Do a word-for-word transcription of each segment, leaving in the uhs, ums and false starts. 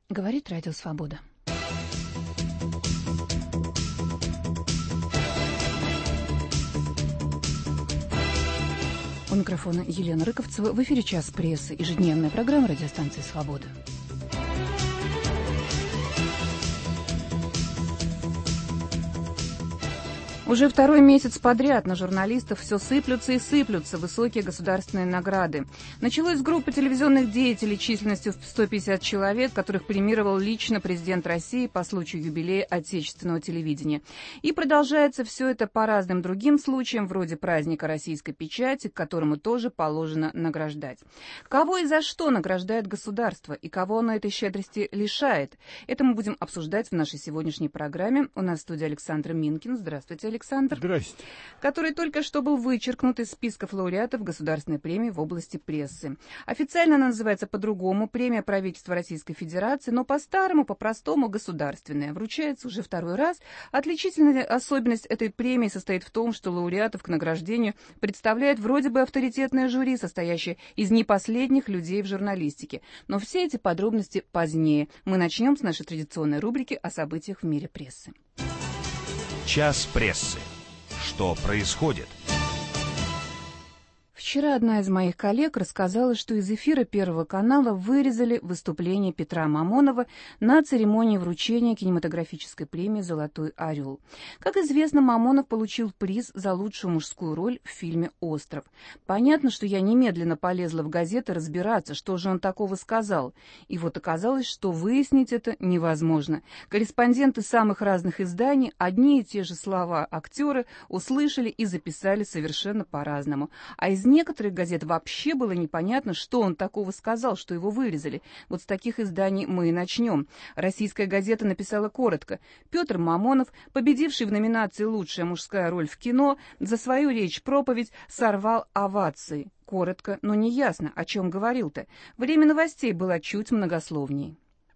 Говорит Радио Свобода. У микрофона Елена Рыковцева. В эфире «Час прессы», ежедневная программа радиостанции «Свобода». Уже второй месяц подряд на журналистов все сыплются и сыплются высокие государственные награды. Началось с группы телевизионных деятелей численностью в сто пятьдесят человек, которых премировал лично президент России по случаю юбилея отечественного телевидения. И продолжается все это по разным другим случаям, вроде праздника российской печати, к которому тоже положено награждать. Кого и за что награждает государство, и кого оно этой щедрости лишает? Это мы будем обсуждать в нашей сегодняшней программе. У нас в студии Александр Минкин. Здравствуйте, Александр. Александр, Здрасте. Который только что был вычеркнут из списков лауреатов Государственной премии в области прессы. Официально она называется по-другому «Премия правительства Российской Федерации», но по-старому, по-простому государственная. Вручается уже второй раз. Отличительная особенность этой премии состоит в том, что лауреатов к награждению представляет вроде бы авторитетное жюри, состоящее из не последних людей в журналистике. Но все эти подробности позднее. Мы начнем с нашей традиционной рубрики о событиях в мире прессы. Час прессы. Что происходит? Вчера одна из моих коллег рассказала, что из эфира Первого канала вырезали выступление Петра Мамонова на церемонии вручения кинематографической премии «Золотой орел». Как известно, Мамонов получил приз за лучшую мужскую роль в фильме «Остров». Понятно, что я немедленно полезла в газеты разбираться, что же он такого сказал. И вот оказалось, что выяснить это невозможно. Корреспонденты самых разных изданий одни и те же слова актера услышали и записали совершенно по-разному. А из некоторых газет вообще было непонятно, что он такого сказал, что его вырезали. Вот с таких изданий мы и начнем. Российская газета написала коротко. Петр Мамонов, победивший в номинации «Лучшая мужская роль в кино», за свою речь-проповедь сорвал овации. Коротко, но не ясно, о чем говорил-то. Время новостей было чуть многословней.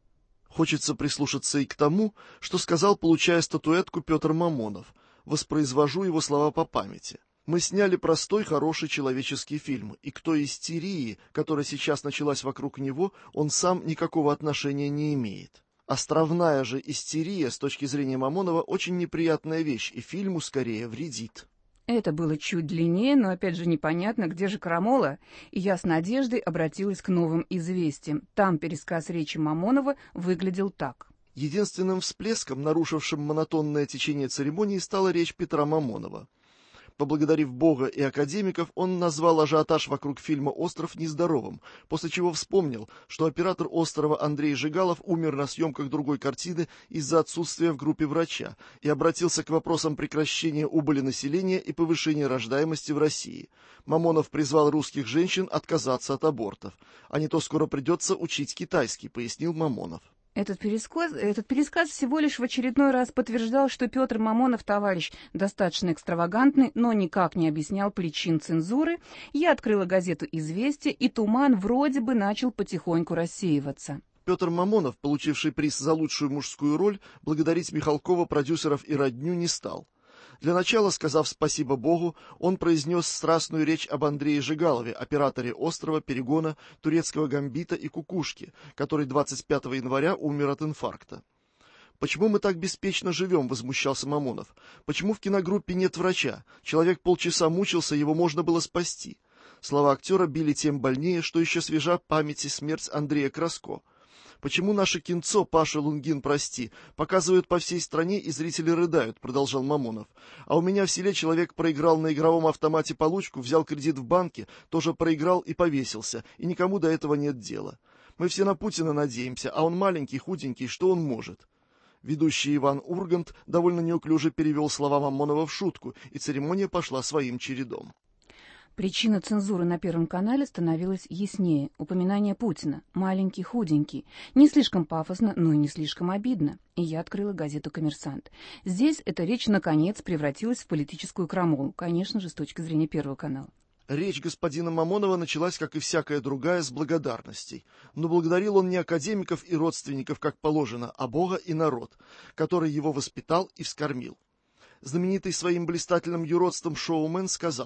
Хочется прислушаться и к тому, что сказал, получая статуэтку, Петр Мамонов. Воспроизвожу его слова по памяти. Мы сняли простой, хороший человеческий фильм, и к той истерии, которая сейчас началась вокруг него, он сам никакого отношения не имеет. Островная же истерия, с точки зрения Мамонова, очень неприятная вещь, и фильму скорее вредит. Это было чуть длиннее, но опять же непонятно, где же крамола, и я с надеждой обратилась к новым известиям. Там пересказ речи Мамонова выглядел так. Единственным всплеском, нарушившим монотонное течение церемонии, стала речь Петра Мамонова. Поблагодарив Бога и академиков, он назвал ажиотаж вокруг фильма «Остров» нездоровым, после чего вспомнил, что оператор «Острова» Андрей Жигалов умер на съемках другой картины из-за отсутствия в группе врача и обратился к вопросам прекращения убыли населения и повышения рождаемости в России. Мамонов призвал русских женщин отказаться от абортов. А не то скоро придется учить китайский, пояснил Мамонов. Этот пересказ, этот пересказ всего лишь в очередной раз подтверждал, что Петр Мамонов, товарищ, достаточно экстравагантный, но никак не объяснял причин цензуры. Я открыла газету «Известия», и туман вроде бы начал потихоньку рассеиваться. Петр Мамонов, получивший приз за лучшую мужскую роль, благодарить Михалкова, продюсеров и родню не стал. Для начала, сказав спасибо Богу, он произнес страстную речь об Андрее Жигалове, операторе «Острова», «Перегона», «Турецкого гамбита» и «Кукушки», который двадцать пятого января умер от инфаркта. «Почему мы так беспечно живем?» — возмущался Мамонов. «Почему в киногруппе нет врача? Человек полчаса мучился, его можно было спасти». Слова актера били тем больнее, что еще свежа памяти смерть Андрея Краско. «Почему наше кинцо, Паша Лунгин, прости, показывают по всей стране, и зрители рыдают», — продолжал Мамонов. «А у меня в селе человек проиграл на игровом автомате получку, взял кредит в банке, тоже проиграл и повесился, и никому до этого нет дела. Мы все на Путина надеемся, а он маленький, худенький, что он может?» Ведущий Иван Ургант довольно неуклюже перевел слова Мамонова в шутку, и церемония пошла своим чередом. Причина цензуры на Первом канале становилась яснее. Упоминание Путина. Маленький, худенький. Не слишком пафосно, но и не слишком обидно. И я открыла газету «Коммерсант». Здесь эта речь, наконец, превратилась в политическую крамолу. Конечно же, с точки зрения Первого канала. Речь господина Мамонова началась, как и всякая другая, с благодарностей. Но благодарил он не академиков и родственников, как положено, а Бога и народ, который его воспитал и вскормил. Знаменитый своим блистательным юродством шоумен сказал: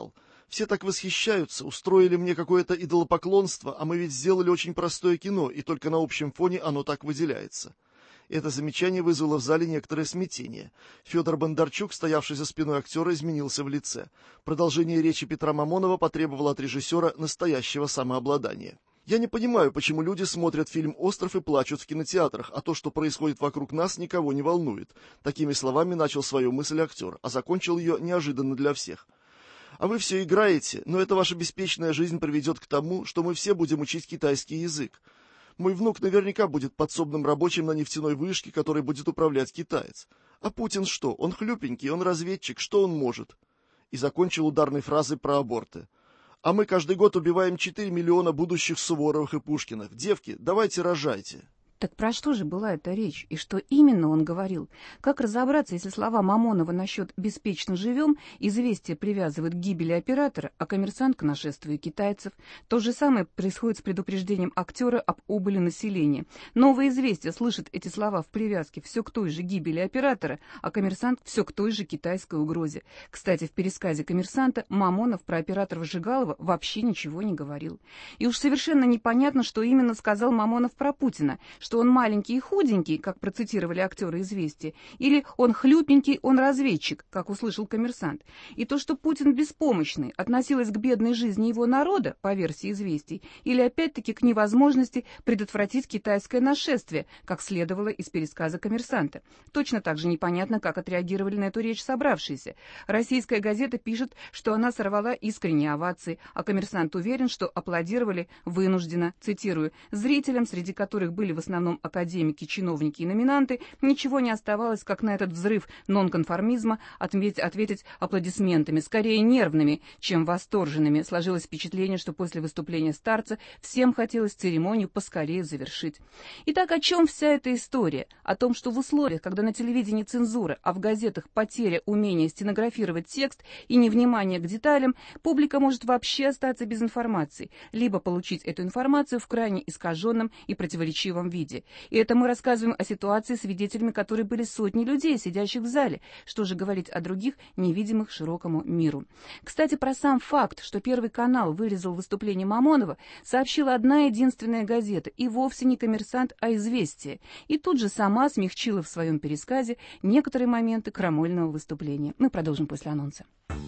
Все так восхищаются, устроили мне какое-то идолопоклонство, а мы ведь сделали очень простое кино, и только на общем фоне оно так выделяется». Это замечание вызвало в зале некоторое смятение. Федор Бондарчук, стоявший за спиной актера, изменился в лице. Продолжение речи Петра Мамонова потребовало от режиссера настоящего самообладания. «Я не понимаю, почему люди смотрят фильм «Остров» и плачут в кинотеатрах, а то, что происходит вокруг нас, никого не волнует». Такими словами начал свою мысль актер, а закончил ее неожиданно для всех. «А вы все играете, но эта ваша беспечная жизнь приведет к тому, что мы все будем учить китайский язык. Мой внук наверняка будет подсобным рабочим на нефтяной вышке, которой будет управлять китаец. А Путин что? Он хлюпенький, он разведчик, что он может?» И закончил ударной фразой про аборты. «А мы каждый год убиваем четыре миллиона будущих Суворовых и Пушкиных. Девки, давайте рожайте». Так про что же была эта речь, и что именно он говорил? Как разобраться, если слова Мамонова насчет «беспечно живем» известие привязывает к гибели оператора, а «Коммерсант» к нашествию китайцев? То же самое происходит с предупреждением актера об убыли населения. «Новое известие» слышит эти слова в привязке все к той же гибели оператора, а «Коммерсант» все к той же китайской угрозе. Кстати, в пересказе «Коммерсанта» Мамонов про оператора Жигалова вообще ничего не говорил. И уж совершенно непонятно, что именно сказал Мамонов про Путина, что он маленький и худенький, как процитировали актеры «Известия», или он хлюпенький, он разведчик, как услышал «Коммерсант». И то, что Путин беспомощный, относилось к бедной жизни его народа, по версии «Известий», или опять-таки к невозможности предотвратить китайское нашествие, как следовало из пересказа «Коммерсанта». Точно так же непонятно, как отреагировали на эту речь собравшиеся. Российская газета пишет, что она сорвала искренние овации, а «Коммерсант» уверен, что аплодировали вынужденно, цитирую, «зрителям, среди которых были в основном академики, чиновники и номинанты, ничего не оставалось, как на этот взрыв нонконформизма ответить, ответить аплодисментами, скорее нервными, чем восторженными. Сложилось впечатление, что после выступления старца всем хотелось церемонию поскорее завершить». Итак, о чем вся эта история? О том, что в условиях, когда на телевидении цензура, а в газетах потеря умения стенографировать текст и невнимание к деталям, публика может вообще остаться без информации, либо получить эту информацию в крайне искаженном и противоречивом виде. И это мы рассказываем о ситуации, свидетелями которой были сотни людей, сидящих в зале. Что же говорить о других, невидимых широкому миру? Кстати, про сам факт, что Первый канал вырезал выступление Мамонова, сообщила одна единственная газета, и вовсе не «Коммерсант», а «Известия». И тут же сама смягчила в своем пересказе некоторые моменты крамольного выступления. Мы продолжим после анонса.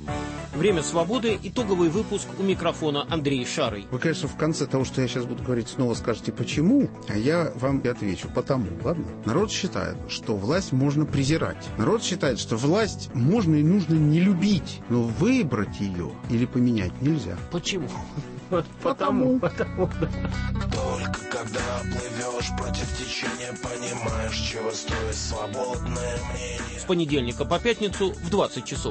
«Время свободы», итоговый выпуск, у микрофона Андрей Шарый. Вы, конечно, в конце того, что я сейчас буду говорить, снова скажете «почему?», а я вам и отвечу «потому». Ладно? Народ считает, что власть можно презирать. Народ считает, что власть можно и нужно не любить, но выбрать ее или поменять нельзя. Почему? Потому. Потому, да. Только когда плывешь против течения, понимаешь, чего стоит свободное мнение. С понедельника по пятницу в двадцать часов.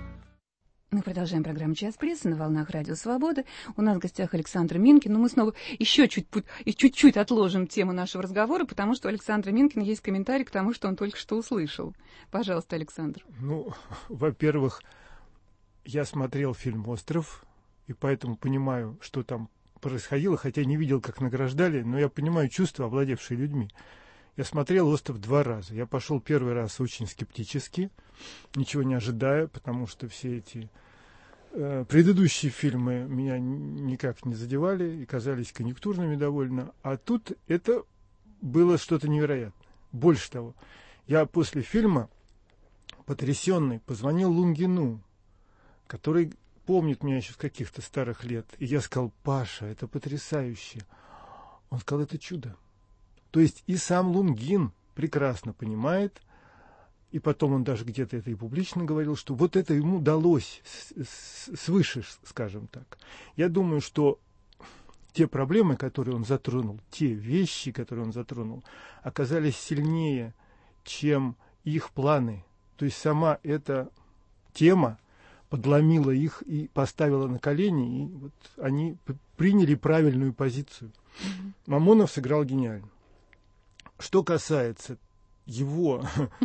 Мы продолжаем программу «Час прессы» на волнах Радио Свобода. У нас в гостях Александр Минкин. Но мы снова еще чуть-чуть отложим тему нашего разговора, потому что у Александра Минкина есть комментарий к тому, что он только что услышал. Пожалуйста, Александр. Ну, во-первых, я смотрел фильм «Остров», и поэтому понимаю, что там происходило, хотя не видел, как награждали, но я понимаю чувства, овладевшие людьми. Я смотрел «Остров» два раза. Я пошел первый раз очень скептически, ничего не ожидая, потому что все эти э, предыдущие фильмы меня никак не задевали и казались конъюнктурными довольно. А тут это было что-то невероятное. Больше того, я после фильма, потрясенный, позвонил Лунгину, который помнит меня еще с каких-то старых лет. И я сказал: «Паша, это потрясающе». Он сказал: «Это чудо». То есть и сам Лунгин прекрасно понимает, и потом он даже где-то это и публично говорил, что вот это ему удалось свыше, скажем так. Я думаю, что те проблемы, которые он затронул, те вещи, которые он затронул, оказались сильнее, чем их планы. То есть сама эта тема подломила их и поставила на колени, и вот они приняли правильную позицию. Mm-hmm. Мамонов сыграл гениально. Что касается его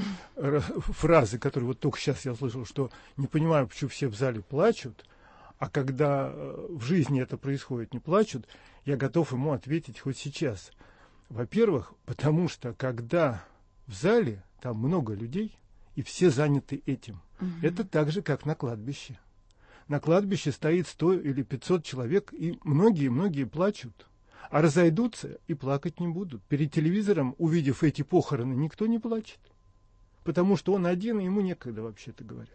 фразы, которую вот только сейчас я слышал, что не понимаю, почему все в зале плачут, а когда в жизни это происходит, не плачут, я готов ему ответить хоть сейчас. Во-первых, потому что когда в зале там много людей, и все заняты этим, угу. Это так же, как на кладбище. на кладбище стоит сто или пятьсот человек, и многие-многие плачут. А разойдутся и плакать не будут. Перед телевизором, увидев эти похороны, никто не плачет. Потому что он один, и ему некогда, вообще-то говоря.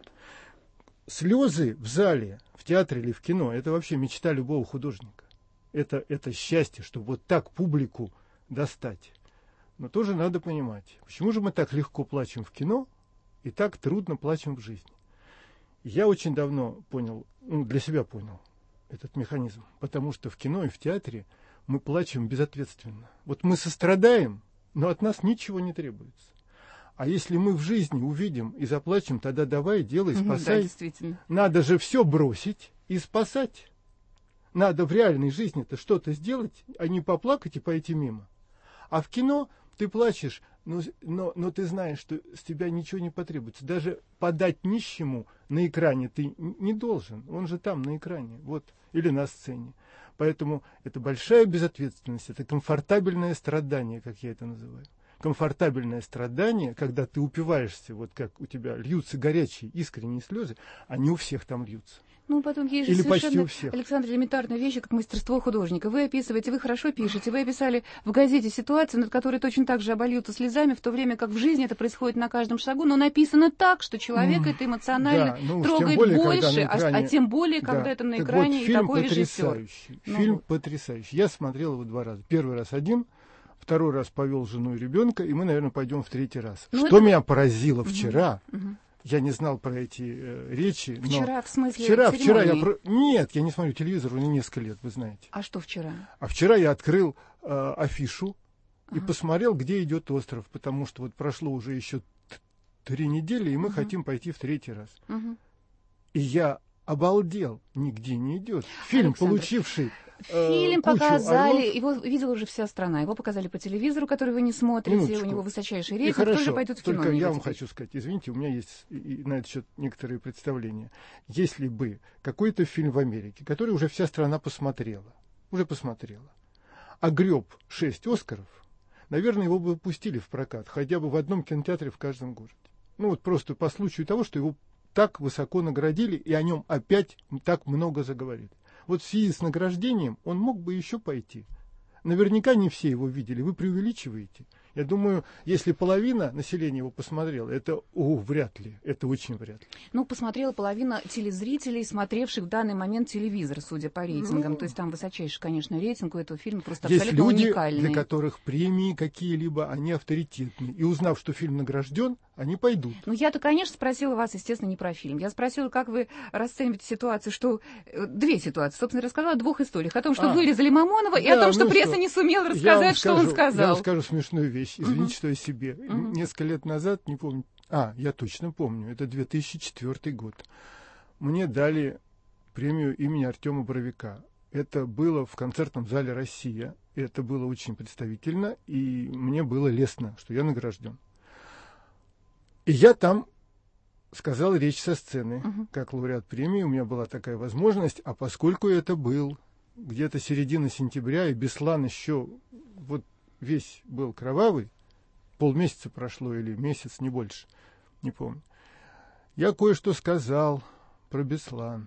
Слезы в зале, в театре или в кино – это вообще мечта любого художника. Это, это счастье, чтобы вот так публику достать. Но тоже надо понимать, почему же мы так легко плачем в кино и так трудно плачем в жизни. Я очень давно понял, ну, для себя понял этот механизм. Потому что в кино и в театре мы плачем безответственно. Вот мы сострадаем, но от нас ничего не требуется. А если мы в жизни увидим и заплачем, тогда давай, делай, спасай. Да, действительно. Надо же все бросить и спасать. Надо в реальной жизни-то что-то сделать, а не поплакать и пойти мимо. А в кино ты плачешь, но, но, но ты знаешь, что с тебя ничего не потребуется. Даже подать нищему на экране ты не должен. Он же там, на экране. Вот. Или на сцене. Поэтому это большая безответственность, это комфортабельное страдание, как я это называю. Комфортабельное страдание, когда ты упиваешься, вот как у тебя льются горячие, искренние слезы, они у всех там льются. Ну, потом есть же Или совершенно, почти у всех. Александр, элементарные вещи, как мастерство художника. Вы описываете, вы хорошо пишете, вы описали в газете ситуацию, над которой точно так же обольются слезами, в то время как в жизни это происходит на каждом шагу, но написано так, что человек это эмоционально да, ну, трогает более, больше, экране... а, а тем более, да. когда это на так экране вот, и фильм такой потрясающий. режиссер. Ну, фильм вот. потрясающий. Я смотрел его два раза. Первый раз один, второй раз повел жену и ребенка, и мы, наверное, пойдем в третий раз. Ну, что это... меня поразило вчера... Угу, угу. Я не знал про эти э, речи. Вчера, но в смысле, вчера, церемонии? вчера я про... Нет, я не смотрю телевизор уже несколько лет, вы знаете. А что вчера? А вчера я открыл э, афишу и Ага. посмотрел, где идет остров, потому что вот прошло уже еще три недели, и мы Угу. хотим пойти в третий раз. Угу. И я обалдел, нигде не идет. Фильм, Александр, получивший э, Фильм кучу показали, орлов. его видела уже вся страна. Его показали по телевизору, который вы не смотрите, Минуточку. у него высочайший И рейтинг, хорошо, тоже пойдут в кино. только на я него вам теперь. хочу сказать, извините, у меня есть и, и на этот счет некоторые представления. Если бы какой-то фильм в Америке, который уже вся страна посмотрела, уже посмотрела, огреб шесть Оскаров, наверное, его бы пустили в прокат, хотя бы в одном кинотеатре в каждом городе. Ну вот просто по случаю того, что его так высоко наградили, и о нем опять так много заговорили. Вот в связи с награждением он мог бы еще пойти. Наверняка не все его видели, вы преувеличиваете. Я думаю, если половина населения его посмотрела, это, о, вряд ли, это очень вряд ли. Ну, посмотрела половина телезрителей, смотревших в данный момент телевизор, судя по рейтингам. Ну, То есть там высочайший, конечно, рейтинг у этого фильма, просто есть абсолютно люди, уникальный. для которых премии какие-либо, они авторитетные. И узнав, что фильм награжден, они пойдут. Ну, я-то, конечно, спросила вас, естественно, не про фильм. Я спросила, как вы расцениваете ситуацию, что... э, Две ситуации. Собственно, рассказала о двух историях. О том, что А, вырезали Мамонова, и да, о том, что ну пресса что? не сумела Я вам рассказать, что скажу, он сказал. Я вам скажу смешную вещь. Извините, Мгм. что я себе. Мгм. Несколько лет назад, не помню... А, я точно помню. Это две тысячи четвёртый год. Мне дали премию имени Артема Боровика. Это было в концертном зале «Россия». Это было очень представительно, и мне было лестно, что я награжден. И я там сказал речь со сцены, Мгм. как лауреат премии. У меня была такая возможность, а поскольку это был где-то середина сентября, и Беслан еще вот весь был кровавый, полмесяца прошло или месяц, не больше, не помню. Я кое-что сказал про Беслан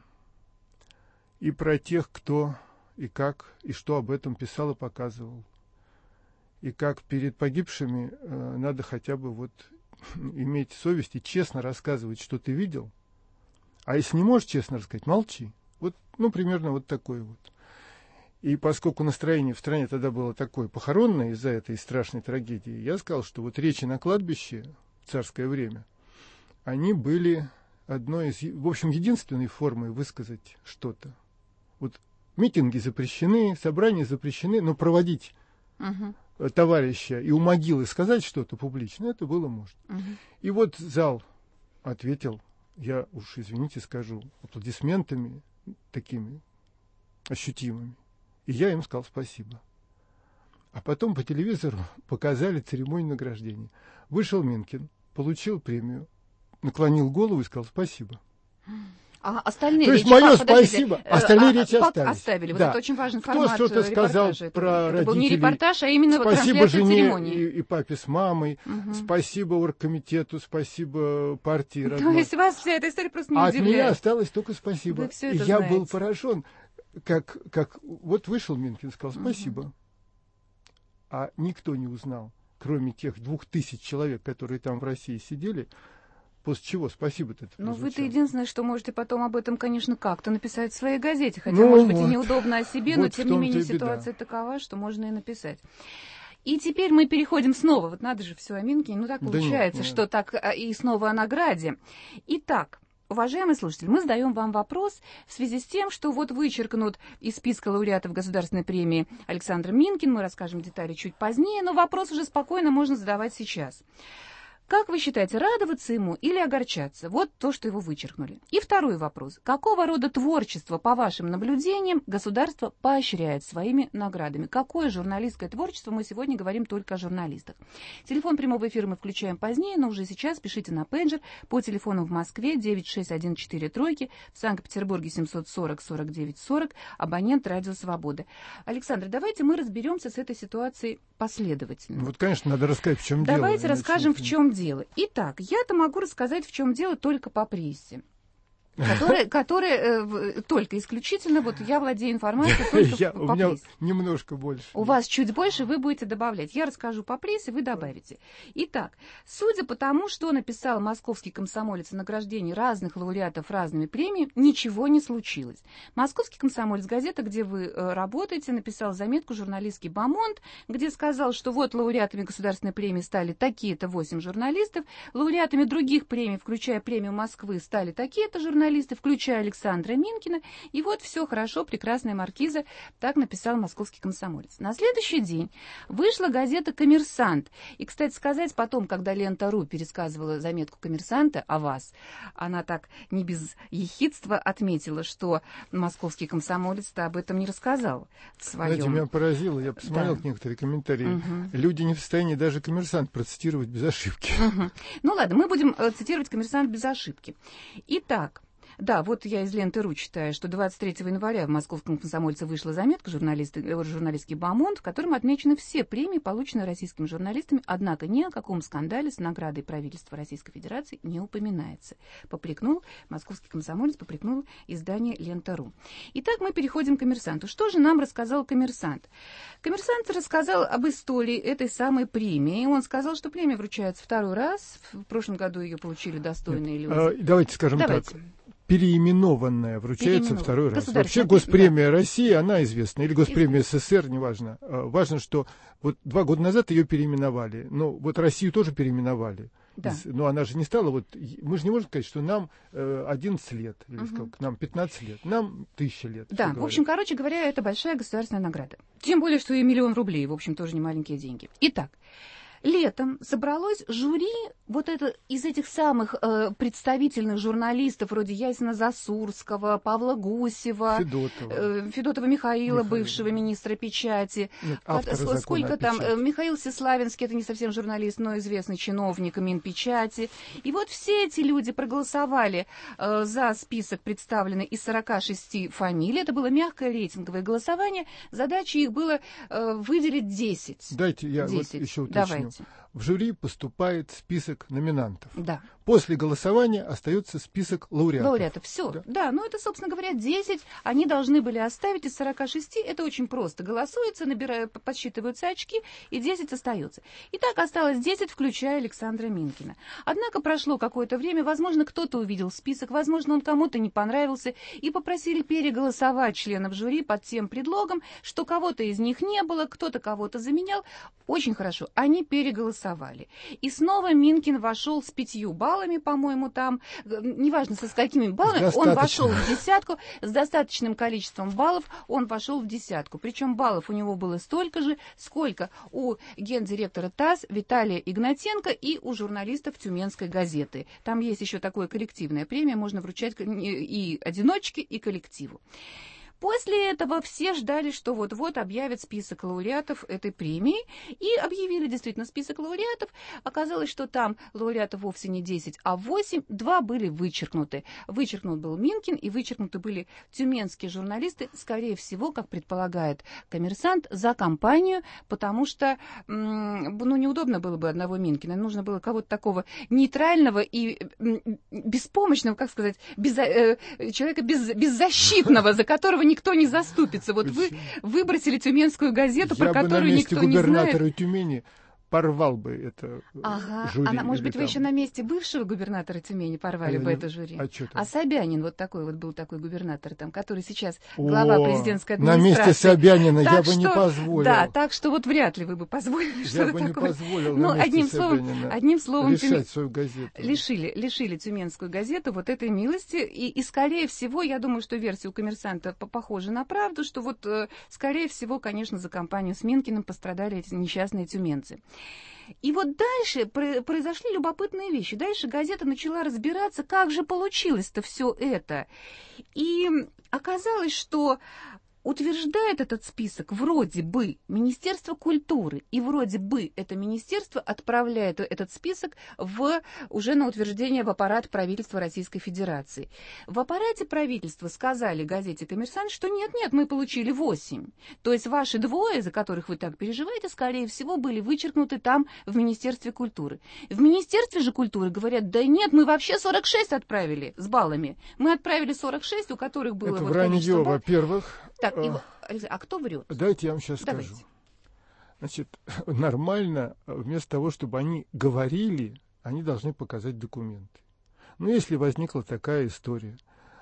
и про тех, кто и как, и что об этом писал и показывал. И как перед погибшими э, надо хотя бы вот иметь совесть и честно рассказывать, что ты видел. А если не можешь честно рассказать, молчи. Вот, ну, примерно вот такой вот. И поскольку настроение в стране тогда было такое похоронное из-за этой страшной трагедии, я сказал, что вот речи на кладбище в царское время, они были одной из, в общем, единственной формой высказать что-то. Вот митинги запрещены, собрания запрещены, но проводить Мгм. товарища и у могилы сказать что-то публично, это было можно. Мгм. И вот зал ответил, я уж, извините, скажу, аплодисментами такими ощутимыми. И я им сказал спасибо. А потом по телевизору показали церемонию награждения. Вышел Минкин, получил премию, наклонил голову и сказал спасибо. А остальные То есть речи, мое а, подождите, спасибо, э, остальные а, речи пак остались. оставили. Вот Да. это очень важный Кто формат что-то сказал репортажа. про это, родителей. это был не репортаж, а именно Спасибо трансляция жене церемонии. и, и папе с мамой, Угу. спасибо оргкомитету, спасибо партии То родной. есть вас вся эта история просто не А от удивляет. меня осталось только спасибо. Вы все И это я знаете. был поражен, как, как вот вышел Минкин, сказал спасибо. Угу. А никто не узнал, кроме тех двух тысяч человек, которые там в России сидели, после чего спасибо-то это Ну, прозвучало. вы-то единственное, что можете потом об этом, конечно, как-то написать в своей газете. Хотя, ну, может быть, вот. и неудобно о себе, вот но, тем не менее, ситуация беда. такова, что можно и написать. И теперь мы переходим снова. Вот надо же все о Минкине. Ну, так Да получается, нет, нет. что так и снова о награде. Итак, уважаемые слушатели, мы задаем вам вопрос в связи с тем, что вот вычеркнут из списка лауреатов Государственной премии Александр Минкин. Мы расскажем детали чуть позднее, но вопрос уже спокойно можно задавать сейчас. Как вы считаете, радоваться ему или огорчаться? Вот то, что его вычеркнули. И второй вопрос. Какого рода творчество, по вашим наблюдениям, государство поощряет своими наградами? Какое журналистское творчество? Мы сегодня говорим только о журналистах. Телефон прямого эфира мы включаем позднее, но уже сейчас пишите на пейджер по телефону в Москве девять шесть один четыре тройки, в Санкт-Петербурге семьсот сорок сорок девять сорок, абонент Радио Свобода. Александр, давайте мы разберемся с этой ситуацией последовательно. Вот, конечно, надо рассказать, в чем Давайте дело. Давайте расскажем, в чем дело. Итак, я-то могу рассказать, в чем дело только по прессе. Которая, которая э, только исключительно, вот я владею информацией только я, по, у по меня прессе. Немножко больше. У вас чуть больше, вы будете добавлять. Я расскажу по прессе, вы добавите. Итак, судя по тому, что написал московский комсомолец о награждении разных лауреатов разными премиями, ничего не случилось. Московский комсомолец, газета, где вы э, работаете, написал заметку журналистский Бамонт, где сказал, что вот лауреатами государственной премии стали такие-то восемь журналистов, лауреатами других премий, включая премию Москвы, стали такие-то журналисты, включая Александра Минкина. И вот все хорошо, прекрасная маркиза, так написал московский комсомолец. На следующий день вышла газета «Коммерсант». И, кстати сказать, потом, когда Лента.ру пересказывала заметку «Коммерсанта» о вас, она так не без ехидства отметила, что московский комсомолец-то об этом не рассказал в своем... Знаете, меня поразило, я посмотрел да. некоторые комментарии. Угу. Люди не в состоянии даже «Коммерсант» процитировать без ошибки. Угу. Ну ладно, мы будем э, цитировать «Коммерсант» без ошибки. Итак, да, вот я из Ленты.ру читаю, что двадцать третьего января в московском комсомольце вышла заметка журналистский Бамонт, в котором отмечены все премии, полученные российскими журналистами, однако ни о каком скандале с наградой правительства Российской Федерации не упоминается. Попрекнул, московский комсомолец попрекнул издание Лента.ру. Итак, мы переходим к «Коммерсанту». Что же нам рассказал «Коммерсант»? «Коммерсант» рассказал об истории этой самой премии. Он сказал, что премия вручается второй раз. В прошлом году ее получили достойные люди. А, давайте скажем Давайте. так. Переименованная вручается Переименов... второй раз. Вообще Премия, госпремия да. России, она известна, или госпремия СССР, неважно. Важно, что вот два года назад ее переименовали. Ну, вот Россию тоже переименовали. Да. Но она же не стала, вот мы же не можем сказать, что нам э, одиннадцать лет, или угу. сколько, нам пятнадцать лет, нам тысяча лет. Да, в общем, короче говоря, это большая государственная награда. Тем более, что и миллион рублей, в общем, тоже не маленькие деньги. Итак, летом собралось жюри вот это, из этих самых э, представительных журналистов, вроде Ясина Засурского, Павла Гусева, Федотова, э, Федотова Михаила, Михаила, бывшего министра печати. Нет, Сколько, сколько там? Э, Михаил Всеславинский, это не совсем журналист, но известный чиновник Минпечати. И вот все эти люди проголосовали э, за список, представленный из сорока шести фамилий. Это было мягкое рейтинговое голосование. Задача их было э, выделить десять. Дайте я десять. Вот еще уточню. Давайте. В жюри поступает список номинантов. Да. После голосования остается список лауреатов. Лауреатов, все. Да. да, ну это, собственно говоря, десять. Они должны были оставить из сорока шести. Это очень просто. Голосуется, набирают, подсчитываются очки, и десять остается. И так осталось десять, включая Александра Минкина. Однако прошло какое-то время, возможно, кто-то увидел список, возможно, он кому-то не понравился, и попросили переголосовать членов жюри под тем предлогом, что кого-то из них не было, кто-то кого-то заменял. Очень хорошо. Они переголосовали. И снова Минкин вошел с пятью баллами, по-моему, там, неважно, со сколькими баллами, он вошел в десятку, с достаточным количеством баллов он вошел в десятку. Причем баллов у него было столько же, сколько у гендиректора ТАСС Виталия Игнатенко и у журналистов Тюменской газеты. Там есть еще такое коллективная премия, можно вручать и одиночке, и коллективу. После этого все ждали, что вот-вот объявят список лауреатов этой премии, и объявили действительно список лауреатов. Оказалось, что там лауреатов вовсе не десять, а восемь, два были вычеркнуты. Вычеркнут был Минкин, и вычеркнуты были тюменские журналисты, скорее всего, как предполагает «Коммерсант», за кампанию, потому что ну, неудобно было бы одного Минкина, нужно было кого-то такого нейтрального и беспомощного, как сказать, без, э, человека без, беззащитного, за которого никто не заступится. Вот вы выбросили тюменскую газету, Я про которую никто не знает. Я бы на месте губернатора Тюмени порвал бы это ага. жюри. А, может быть, там... вы еще на месте бывшего губернатора Тюмени порвали а бы не... это жюри? А, что там? А Собянин, вот такой вот был такой губернатор, там, который сейчас глава О, президентской администрации. На месте Собянина так я что, бы не позволил. Да, так что вот вряд ли вы бы позволили я что-то бы такое. не позволил ну, на месте одним Собянина словом, одним словом решать Тюмен... свою газету. Лишили, лишили тюменскую газету вот этой милости. И, и, скорее всего, я думаю, что версия у «Коммерсанта» похожа на правду, что вот, скорее всего, конечно, за кампанию с Минкиным пострадали эти несчастные тюменцы. И вот дальше произошли любопытные вещи. Дальше газета начала разбираться, как же получилось-то все это. И оказалось, что утверждает этот список вроде бы Министерство культуры, и вроде бы это министерство отправляет этот список в, уже на утверждение в аппарат правительства Российской Федерации. В аппарате правительства сказали газете «Коммерсант», что нет-нет, мы получили восемь. То есть ваши двое, за которых вы так переживаете, скорее всего, были вычеркнуты там в Министерстве культуры. В Министерстве же культуры говорят, да нет, мы вообще сорок шесть отправили с баллами. Мы отправили сорок шесть, у которых было... Это вот вранье, во-первых. Так, и, а кто врет? Дайте я вам сейчас Давайте. скажу. Значит, нормально, вместо того, чтобы они говорили, они должны показать документы. Но если возникла такая история,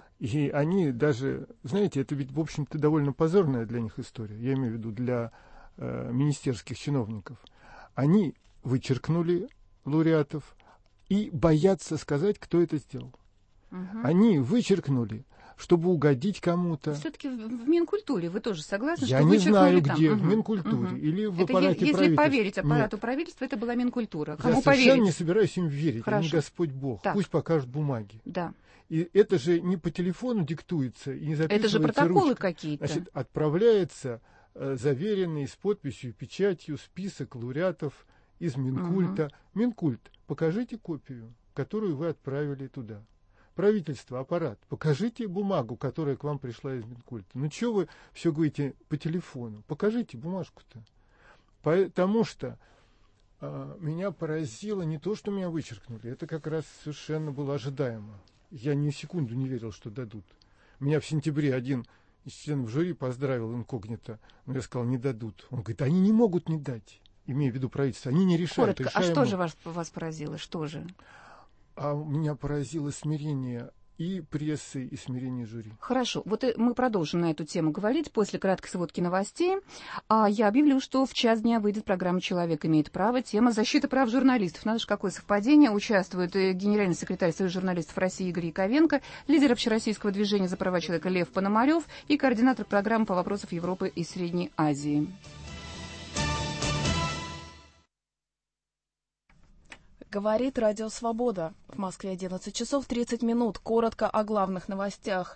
и они даже, знаете, это ведь, в общем-то, довольно позорная для них история, я имею в виду для э, министерских чиновников, они вычеркнули лауреатов и боятся сказать, кто это сделал. Угу. Они вычеркнули, чтобы угодить кому-то. Все-таки в Минкультуре вы тоже согласны, я что не знаю, где, там? в Минкультуре угу. или в это аппарате если правительства. Если поверить аппарату Нет. правительства, это была Минкультура. Кому я поверить? совершенно не собираюсь им верить, Хорошо. они Господь Бог. Так. Пусть покажут бумаги. Да. И это же не по телефону диктуется, и не записывается это же протоколы ручкой. какие-то. Значит, отправляется э, заверенный с подписью и печатью список лауреатов из Минкульта. Угу. Минкульт, покажите копию, которую вы отправили туда. Правительство, аппарат, покажите бумагу, которая к вам пришла из Минкульта. Ну, что вы все говорите по телефону? Покажите бумажку-то. Потому что а, меня поразило не то, что меня вычеркнули. Это как раз совершенно было ожидаемо. Я ни секунду не верил, что дадут. Меня в сентябре один из членов жюри поздравил инкогнито, но я сказал, не дадут. Он говорит, они не могут не дать, имея в виду правительство. Они не решают. Коротко, а что же вас, вас поразило? Что же? А меня поразило смирение и прессы, и смирение жюри. Хорошо, вот мы продолжим на эту тему говорить после краткой сводки новостей. А я объявлю, что в час дня выйдет программа «Человек имеет право». Тема «Защита прав журналистов». Надо же, какое совпадение. Участвует генеральный секретарь Союза журналистов России Игорь Яковенко, лидер общероссийского движения за права человека Лев Пономарев и координатор программы по вопросам Европы и Средней Азии. Говорит Радио Свобода. В Москве одиннадцать часов тридцать минут. Коротко о главных новостях.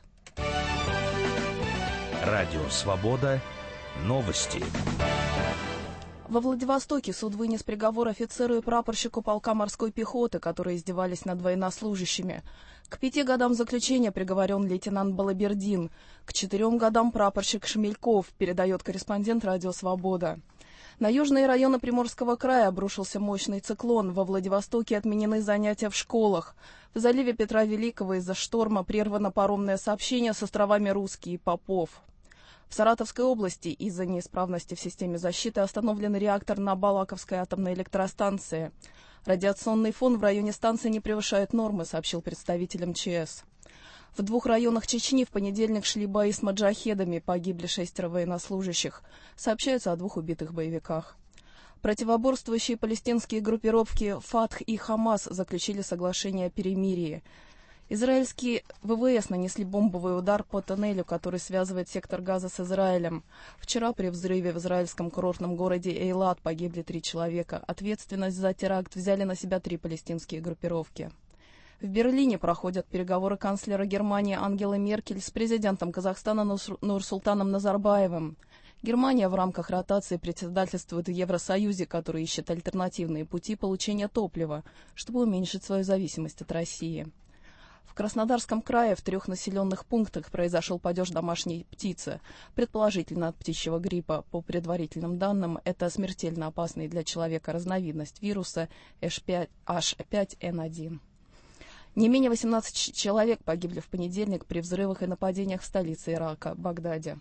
Радио Свобода. Новости. Во Владивостоке суд вынес приговор офицеру и прапорщику полка морской пехоты, которые издевались над военнослужащими. К пяти годам заключения приговорен лейтенант Балабердин. К четырем годам прапорщик Шмельков, передает корреспондент Радио Свобода. На южные районы Приморского края обрушился мощный циклон. Во Владивостоке отменены занятия в школах. В заливе Петра Великого из-за шторма прервано паромное сообщение с островами Русский и Попов. В Саратовской области из-за неисправности в системе защиты остановлен реактор на Балаковской атомной электростанции. Радиационный фон в районе станции не превышает нормы, сообщил представитель эм че эс. В двух районах Чечни в понедельник шли бои с маджахедами, погибли шестеро военнослужащих. Сообщается о двух убитых боевиках. Противоборствующие палестинские группировки «Фатх» и «Хамас» заключили соглашение о перемирии. Израильские вэ вэ эс нанесли бомбовый удар по тоннелю, который связывает сектор Газа с Израилем. Вчера при взрыве в израильском курортном городе Эйлат погибли три человека. Ответственность за теракт взяли на себя три палестинские группировки. В Берлине проходят переговоры канцлера Германии Ангелы Меркель с президентом Казахстана Нурсултаном Назарбаевым. Германия в рамках ротации председательствует в Евросоюзе, который ищет альтернативные пути получения топлива, чтобы уменьшить свою зависимость от России. В Краснодарском крае в трех населенных пунктах произошел падеж домашней птицы, предположительно от птичьего гриппа. По предварительным данным, это смертельно опасный для человека разновидность вируса эйч пять эн один. Не менее восемнадцати человек погибли в понедельник при взрывах и нападениях в столице Ирака, Багдаде.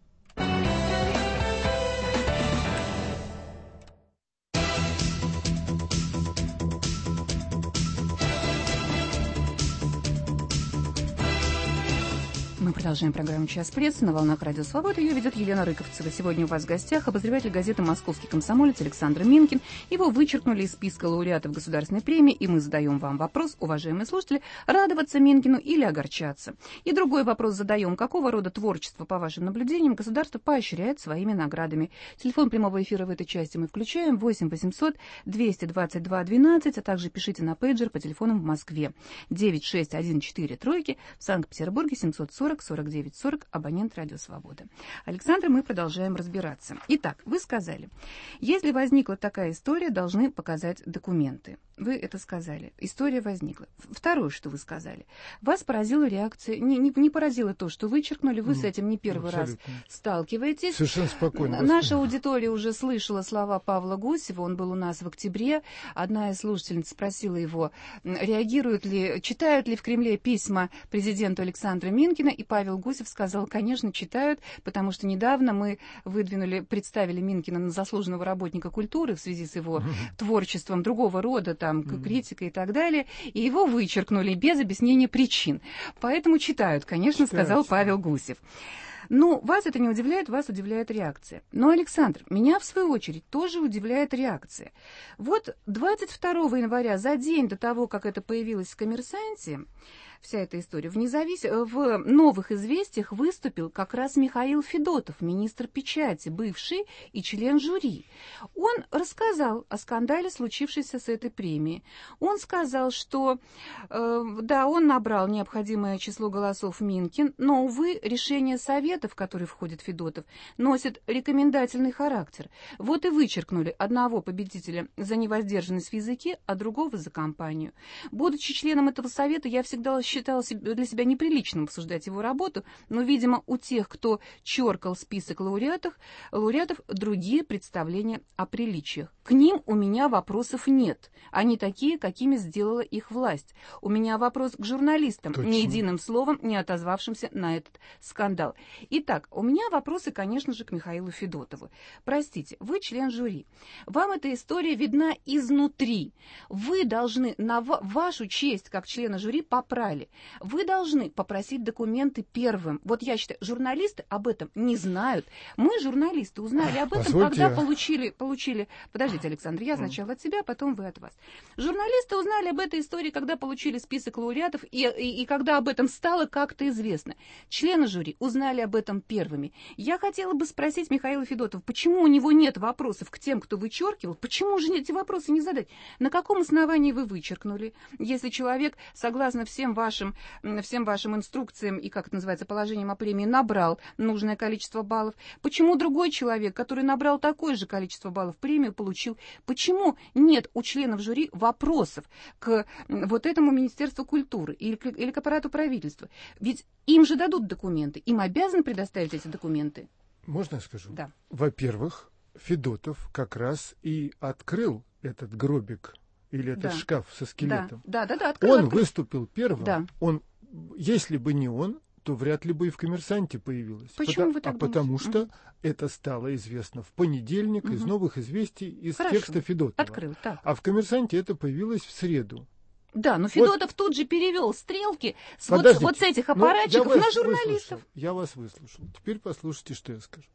Мы продолжаем программу «Час прессы» на волнах Радио Свобода. Ее ведет Елена Рыковцева. Сегодня у вас в гостях обозреватель газеты «Московский комсомолец» Александр Минкин. Его вычеркнули из списка лауреатов Государственной премии, и мы задаем вам вопрос, уважаемые слушатели, радоваться Минкину или огорчаться. И другой вопрос задаем: какого рода творчество, по вашим наблюдениям, государство поощряет своими наградами? Телефон прямого эфира в этой части мы включаем: восемь восемьсот двести двадцать два двенадцать, а также пишите на пейджер по телефонам в Москве девять шесть один четыре тройки, в Санкт-Петербурге семьсот сорок сорок девять сорок, абонент Радио Свобода. Александр, мы продолжаем разбираться. Итак, вы сказали, если возникла такая история, должны показать документы. Вы это сказали. История возникла. Второе, что вы сказали. Вас поразила реакция, не, не, не поразило то, что вычеркнули, вы mm, с этим не первый абсолютно. раз сталкиваетесь. Совершенно спокойно. Наша аудитория уже слышала слова Павла Гусева, он был у нас в октябре. Одна из слушательниц спросила его, реагируют ли, читают ли в Кремле письма президенту Александру Минкина, и Павел Гусев сказал, конечно, читают, потому что недавно мы выдвинули, представили Минкина на заслуженного работника культуры в связи с его mm-hmm. творчеством другого рода, там, mm-hmm. критика и так далее, и его вычеркнули без объяснения причин. Поэтому читают, конечно, читают. Сказал Павел Гусев. Ну, вас это не удивляет, вас удивляет реакция. Но, Александр, меня, в свою очередь, тоже удивляет реакция. Вот двадцать второго января, за день до того, как это появилось в «Коммерсанте», вся эта история, в, независ... в «Новых известиях» выступил как раз Михаил Федотов, министр печати, бывший и член жюри. Он рассказал о скандале, случившемся с этой премией. Он сказал, что, э, да, он набрал необходимое число голосов Минкин, но, увы, решение совета, в который входит Федотов, носит рекомендательный характер. Вот и вычеркнули одного победителя за невоздержанность в языке, а другого за кампанию. Будучи членом этого совета, я всегда считала для себя неприличным обсуждать его работу, но, видимо, у тех, кто черкал список лауреатов, лауреатов другие представления о приличиях. К ним у меня вопросов нет. Они такие, какими сделала их власть. У меня вопрос к журналистам, Точно. Ни единым словом не отозвавшимся на этот скандал. Итак, у меня вопросы, конечно же, к Михаилу Федотову. Простите, вы член жюри. Вам эта история видна изнутри. Вы должны на вашу честь, как члена жюри, поправить. Вы должны попросить документы первым. Вот я считаю, журналисты об этом не знают. Мы, журналисты, узнали об этом, Позвольте. когда получили, получили... Подождите, Александр, я сначала от себя, потом вы от вас. Журналисты узнали об этой истории, когда получили список лауреатов, и, и, и когда об этом стало как-то известно. Члены жюри узнали об этом первыми. Я хотела бы спросить Михаила Федотова, почему у него нет вопросов к тем, кто вычеркивал? Почему же эти вопросы не задать? На каком основании вы вычеркнули? Если человек, согласно всем вашим Вашим, всем вашим инструкциям и, как это называется, положением о премии, набрал нужное количество баллов. Почему другой человек, который набрал такое же количество баллов, премию получил? Почему нет у членов жюри вопросов к вот этому Министерству культуры или к, или к аппарату правительства? Ведь им же дадут документы, им обязаны предоставить эти документы. Можно я скажу? Да. Во-первых, Федотов как раз и открыл этот гробик или этот да. шкаф со скелетом. Да, да, да, да, открыл, он открыл. выступил первым. Да. Он, если бы не он, то вряд ли бы и в «Коммерсанте» появилось. Почему потому, вы так а думаете? потому что угу. это стало известно в понедельник угу. из «Новых известий», из Хорошо. текста Федотова. Открыл, так. А в «Коммерсанте» это появилось в среду. Да, но Федотов вот. тут же перевел стрелки с вот, вот с этих аппаратчиков на журналистов. Выслушал, я вас выслушал. Теперь послушайте, что я скажу.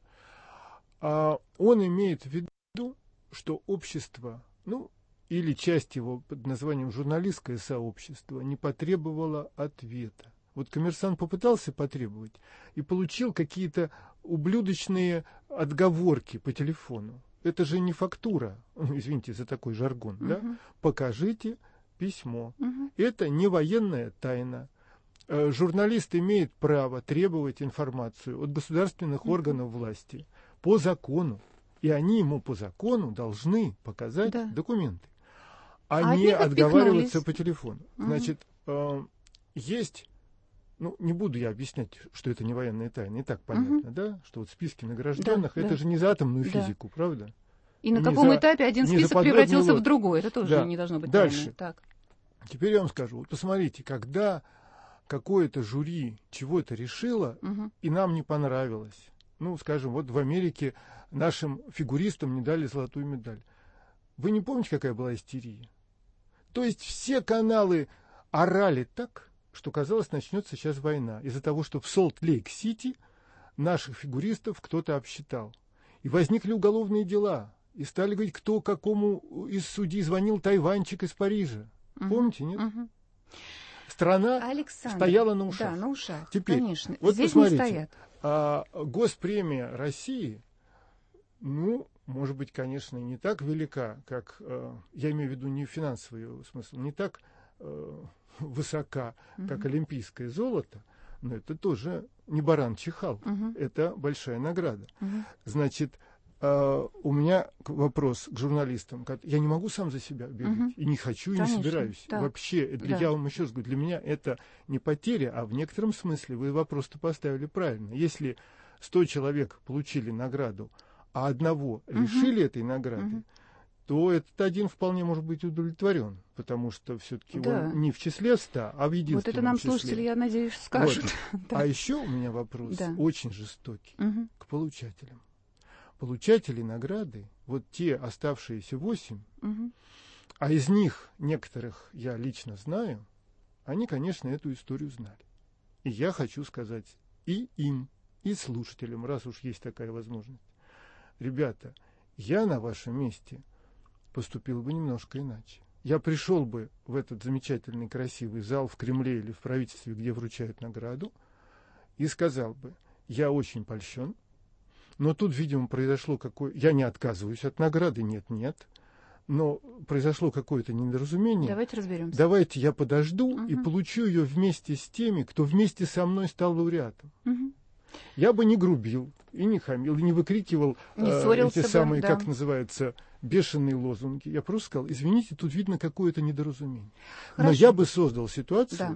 А, он имеет в виду, что общество, ну, или часть его под названием «журналистское сообщество» не потребовала ответа. Вот «Коммерсант» попытался потребовать и получил какие-то ублюдочные отговорки по телефону. Это же не фактура, извините за такой жаргон, угу. да? Покажите письмо. Угу. Это не военная тайна. Э, журналист имеет право требовать информацию от государственных угу. органов власти по закону. И они ему по закону должны показать да. документы, а, а не отговариваться по телефону. Угу. Значит, э, есть... Ну, не буду я объяснять, что это не военная тайна. И так понятно, угу. да? Что вот списки награжденных, да, это да. же не за атомную физику, да. правда? И на каком за, этапе один список превратился в другой. Это тоже да. не должно быть Дальше. Так. Теперь я вам скажу. Вот посмотрите, когда какое-то жюри чего-то решило, угу. и нам не понравилось. Ну, скажем, вот в Америке нашим фигуристам не дали золотую медаль. Вы не помните, какая была истерия? То есть все каналы орали так, что, казалось, начнется сейчас война. Из-за того, что в Солт-Лейк-Сити наших фигуристов кто-то обсчитал. И возникли уголовные дела. И стали говорить, кто какому из судей звонил тайваньчик из Парижа. Угу. Помните, нет? Угу. Страна Александр, стояла на ушах. Да, на ушах, Теперь, конечно. Вот здесь посмотрите, не стоят. А, госпремия России, ну, может быть, конечно, и не так велика, как, э, я имею в виду не финансовый смысл, не так... Э, высока, uh-huh. как олимпийское золото, но это тоже не баран чихал. Uh-huh. Это большая награда. Uh-huh. Значит, э, у меня вопрос к журналистам. Я не могу сам за себя бегать. Uh-huh. И не хочу, и Конечно, не собираюсь. Да. Вообще, для, да. я вам еще раз говорю, для меня это не потеря, а в некотором смысле вы вопрос-то поставили правильно. Если сто человек получили награду, а одного uh-huh. лишили этой награды, uh-huh. то этот один вполне может быть удовлетворен, потому что все-таки да. он не в числе ста, а в единственном числе. Вот это нам числе. Слушатели, я надеюсь, скажут. Вот. Да. А еще у меня вопрос да. очень жестокий угу. к получателям. Получатели награды, вот те оставшиеся восемь, угу. а из них некоторых я лично знаю, они, конечно, эту историю знали. И я хочу сказать и им, и слушателям, раз уж есть такая возможность. Ребята, я на вашем месте поступил бы немножко иначе. Я пришел бы в этот замечательный, красивый зал в Кремле или в правительстве, где вручают награду, и сказал бы, я очень польщен, но тут, видимо, произошло какое... Я не отказываюсь от награды, нет-нет, но произошло какое-то недоразумение. Давайте разберемся. Давайте я подожду угу. и получу ее вместе с теми, кто вместе со мной стал лауреатом. Угу. Я бы не грубил и не хамил, и не выкрикивал не э, эти бы, самые, да. как называется, бешеные лозунги. Я просто сказал, извините, тут видно какое-то недоразумение. Хорошо. Но я бы создал ситуацию, да.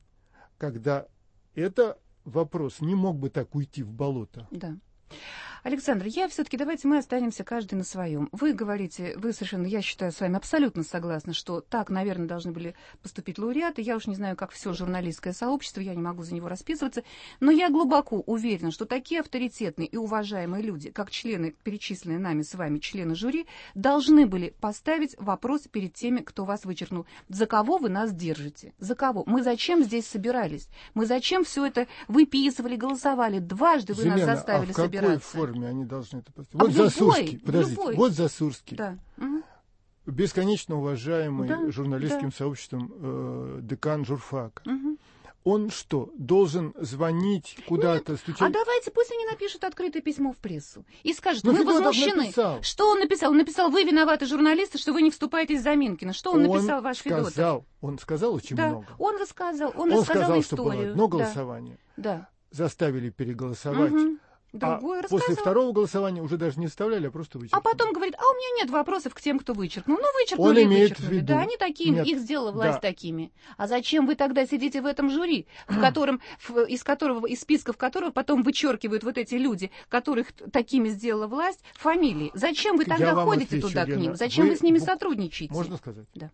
когда это вопрос не мог бы так уйти в болото. Да. Александр, я все-таки, давайте мы останемся каждый на своем. Вы говорите, вы совершенно, я считаю, с вами абсолютно согласны, что так, наверное, должны были поступить лауреаты. Я уж не знаю, как все журналистское сообщество, я не могу за него расписываться, но я глубоко уверена, что такие авторитетные и уважаемые люди, как члены, перечисленные нами с вами, члены жюри, должны были поставить вопрос перед теми, кто вас вычеркнул. За кого вы нас держите? За кого? Мы зачем здесь собирались? Мы зачем все это выписывали, голосовали? Дважды вы Елена, нас заставили а в какой собираться. форме они должны это поставить? А вот Засурский, подождите, любой. вот Засурский, да. угу. бесконечно уважаемый да, журналистским да. сообществом э, декан журфака. Угу. Он что, должен звонить куда-то, Нет, стучать? А давайте пусть они напишут открытое письмо в прессу и скажут, ну, мы возмущены. Что он написал? Он написал, вы виноваты, журналисты, что вы не вступаетесь за Минкина. Что он, он написал, ваш Федотов? Сказал, он сказал очень да, много. Он рассказал, он, он рассказал сказал, историю. что было одно голосование. Да. Заставили переголосовать. Угу. А после второго голосования уже даже не вставляли, а просто вычеркнули. А потом говорит, а у меня нет вопросов к тем, кто вычеркнул. Ну, вычеркнули, Он имеет вычеркнули. В виду... Да, они такие, нет. их сделала власть да. такими. А зачем вы тогда сидите в этом жюри, в котором, в, из которого, из списков которого потом вычеркивают вот эти люди, которых такими сделала власть, фамилии? Зачем вы тогда ходите отвечу, туда Лена, к ним? Зачем вы, вы с ними бук... сотрудничаете? Можно сказать? Да.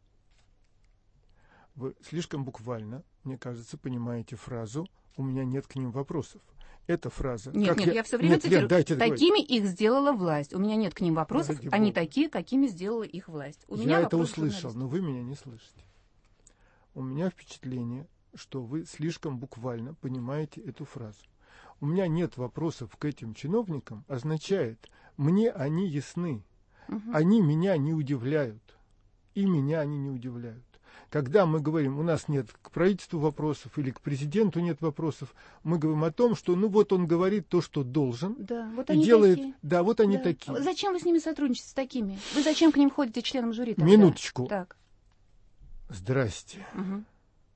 Вы слишком буквально, мне кажется, понимаете фразу «у меня нет к ним вопросов». Эта фраза... Нет, как нет, я, я все время нет, цитирую. Лен, такими их сделала власть. У меня нет к ним вопросов, Ради они Бога. такие, какими сделала их власть. У я меня это услышал, но вы меня не слышите. У меня впечатление, что вы слишком буквально понимаете эту фразу. У меня нет вопросов к этим чиновникам означает, мне они ясны. Угу. Они меня не удивляют. И меня они не удивляют. Когда мы говорим, у нас нет к правительству вопросов или к президенту нет вопросов, мы говорим о том, что ну вот он говорит то, что должен, да, вот и они делает, такие. да, вот они да. такие. Зачем вы с ними сотрудничаете, с такими? Вы зачем к ним ходите членом жюри тогда? Минуточку. Так. Здрасте. Угу.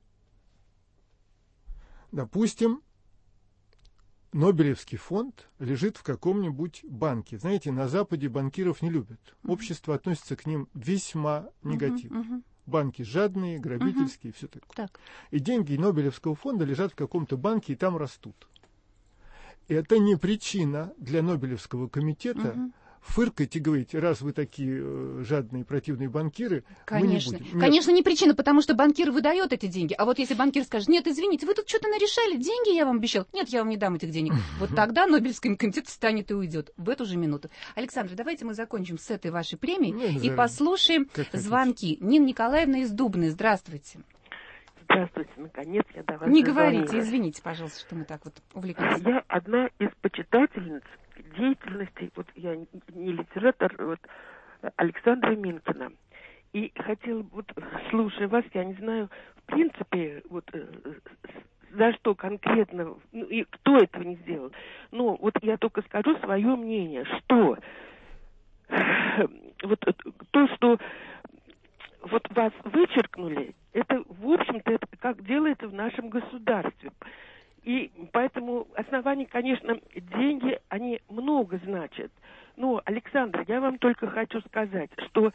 Допустим, Нобелевский фонд лежит в каком-нибудь банке. Знаете, на Западе банкиров не любят. Uh-huh. Общество относится к ним весьма негативно. Uh-huh, uh-huh. Банки жадные, грабительские, uh-huh. все такое. Так. И деньги Нобелевского фонда лежат в каком-то банке и там растут. И это не причина для Нобелевского комитета uh-huh. фыркать и говорить, раз вы такие э, жадные противные банкиры, конечно. мы не будем. Конечно, не причина, потому что банкир выдает эти деньги. А вот если банкир скажет, нет, извините, вы тут что-то нарешали, деньги я вам обещал. Нет, я вам не дам этих денег. Вот тогда Нобелевский комитет встанет и уйдет в эту же минуту. Александр, давайте мы закончим с этой вашей премией и послушаем звонки. Нина Николаевна из Дубны, здравствуйте. Здравствуйте, наконец я до вас Не говорите, извините, пожалуйста, что мы так вот увлеклись. Я одна из почитательниц деятельности, вот я не литератор, вот Александра Минкина. И хотела, вот слушая вас, я не знаю, в принципе, вот за что конкретно, ну, и кто этого не сделал. Но вот я только скажу свое мнение, что вот то, что вот вас вычеркнули, это, в общем-то, это как делается в нашем государстве. И поэтому основания, конечно, деньги, они много значат. Но, Александр, я вам только хочу сказать, что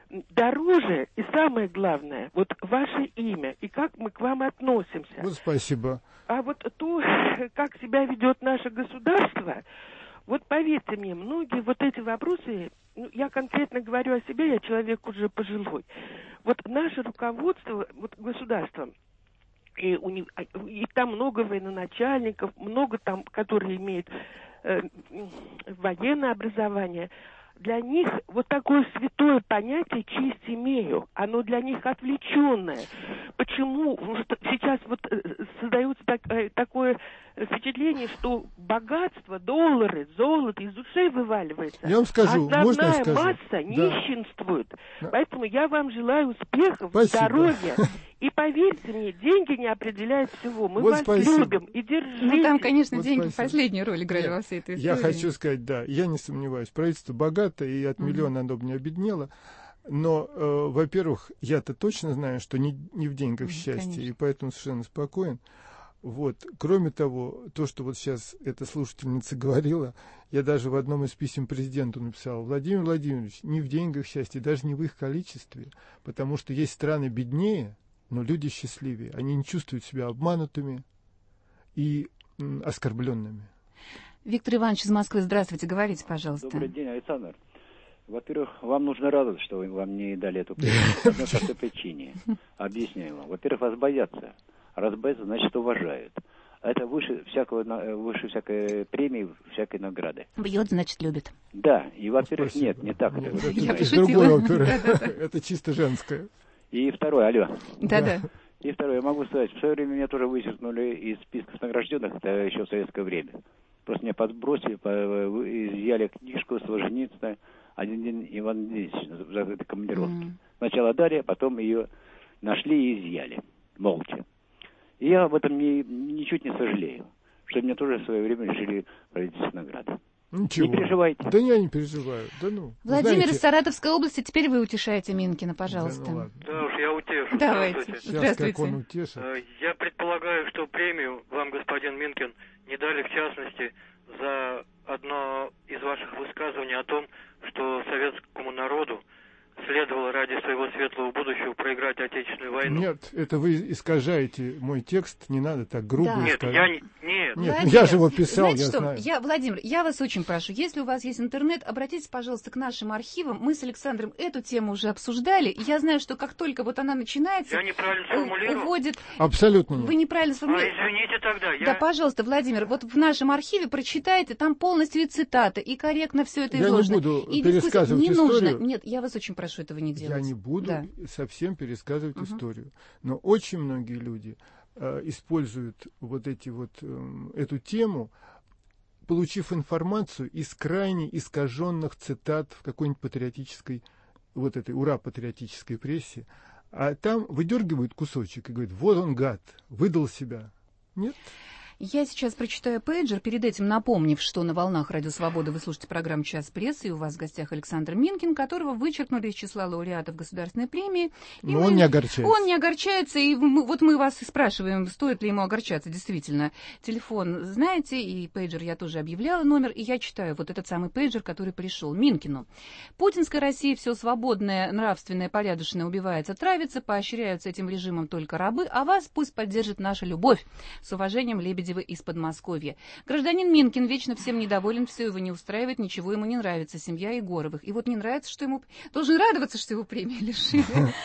дороже и самое главное, вот ваше имя и как мы к вам относимся. Вот спасибо. А вот то, как себя ведет наше государство, вот поверьте мне, многие вот эти вопросы, ну, я конкретно говорю о себе, я человек уже пожилой. Вот наше руководство, вот государством, и, у них, и там много военачальников, много там, которые имеют э, военное образование. Для них вот такое святое понятие «честь имею», оно для них отвлеченное. Почему сейчас вот создается так, такое впечатление, что богатство, доллары, золото из ушей вываливается, я вам скажу, а можно основная скажу? масса Да. нищенствует. Да. Поэтому я вам желаю успехов, спасибо. Здоровья. И поверьте мне, деньги не определяют всего. Мы вот вас спасибо. любим и держитесь. Ну, там, конечно, вот деньги спасибо. последнюю роль играли во всей этой истории. Я хочу сказать, да, я не сомневаюсь, правительство богато, и от миллиона оно бы не обеднело. Но, э, во-первых, я-то точно знаю, что не, не в деньгах счастье, конечно. И поэтому совершенно спокоен. Вот. Кроме того, то, что вот сейчас эта слушательница говорила, я даже в одном из писем президенту написал: Владимир Владимирович, не в деньгах счастье, даже не в их количестве, потому что есть страны беднее, но люди счастливее. Они не чувствуют себя обманутыми и м, оскорбленными. Виктор Иванович из Москвы, здравствуйте, говорите, пожалуйста. Добрый день, Александр. Во-первых, вам нужно радоваться, что вы, вам не дали эту премию. По одной простой причине. Объясняю вам. Во-первых, вас боятся. Раз боятся, значит, уважают. Это выше всякого, выше всякой премии, всякой награды. Бьет, значит, любит. Да. И, во-первых, Спасибо. нет, не так. Нет, это, я это другое, это чисто женское. И второе, алло. Да-да. И второе, я могу сказать, в свое время меня тоже вычеркнули из списков награжденных, это еще в советское время. Просто меня подбросили, изъяли книжку Солженицына «Один день Иван Ильич» за этой командировки. Mm. Сначала дали, потом ее нашли и изъяли, молча. И я об этом не, ничуть не сожалею, что меня тоже в свое время решили правительственные награды. Ничего. Не переживайте. Да я не переживаю. Да ну. Владимир знаете... из Саратовской области, теперь вы утешаете Минкина, пожалуйста. Да, ну, ладно. Да уж, я утешу. Давайте. Здравствуйте. Сейчас Здравствуйте. как он утешит. Я предполагаю, что премию вам, господин Минкин, не дали в частности за одно из ваших высказываний о том, что советскому народу следовало ради своего светлого будущего проиграть Отечественную войну. Нет, это вы искажаете мой текст, не надо так грубо Да. Нет, искажать. я не... Нет. Нет, Владимир, я же его писал, знаете я что? знаю. Я, Владимир, я вас очень прошу, если у вас есть интернет, обратитесь, пожалуйста, к нашим архивам. Мы с Александром эту тему уже обсуждали, и я знаю, что как только вот она начинается, Я неправильно сформулировал? уводит... Абсолютно нет. Вы неправильно А, сформулировали. извините тогда. Я... Да, пожалуйста, Владимир, вот в нашем архиве прочитайте, там полностью и цитаты, и корректно все это Я изложено. не буду и дискуссия. пересказывать Не историю. нужно. Нет, я вас очень прошу этого не делать. Я не буду Да. совсем пересказывать Угу. историю. Но очень многие люди э, используют вот эти вот, э, эту тему, получив информацию из крайне искаженных цитат в какой-нибудь патриотической, вот этой ура-патриотической прессе, а там выдергивают кусочек и говорят: вот он, гад, выдал себя. Нет? Я сейчас прочитаю пейджер, перед этим напомнив, что на волнах Радио Свобода вы слушаете программу «Час прессы», и у вас в гостях Александр Минкин, которого вычеркнули из числа лауреатов Государственной премии. Но мы... он не огорчается. Он не огорчается, и мы, вот мы вас и спрашиваем, стоит ли ему огорчаться, действительно. Телефон знаете, и пейджер я тоже объявляла номер, и я читаю вот этот самый пейджер, который пришел Минкину. Путинская Россия все свободное, нравственное, порядочное убивается, травится, поощряются этим режимом только рабы, а вас пусть поддержит наша любовь. С уважением, Лебедева из Подмосковья. Гражданин Минкин вечно всем недоволен, все его не устраивает, ничего ему не нравится. Семья Егоровых. И вот не нравится, что ему... Должен радоваться, что его премии лишили.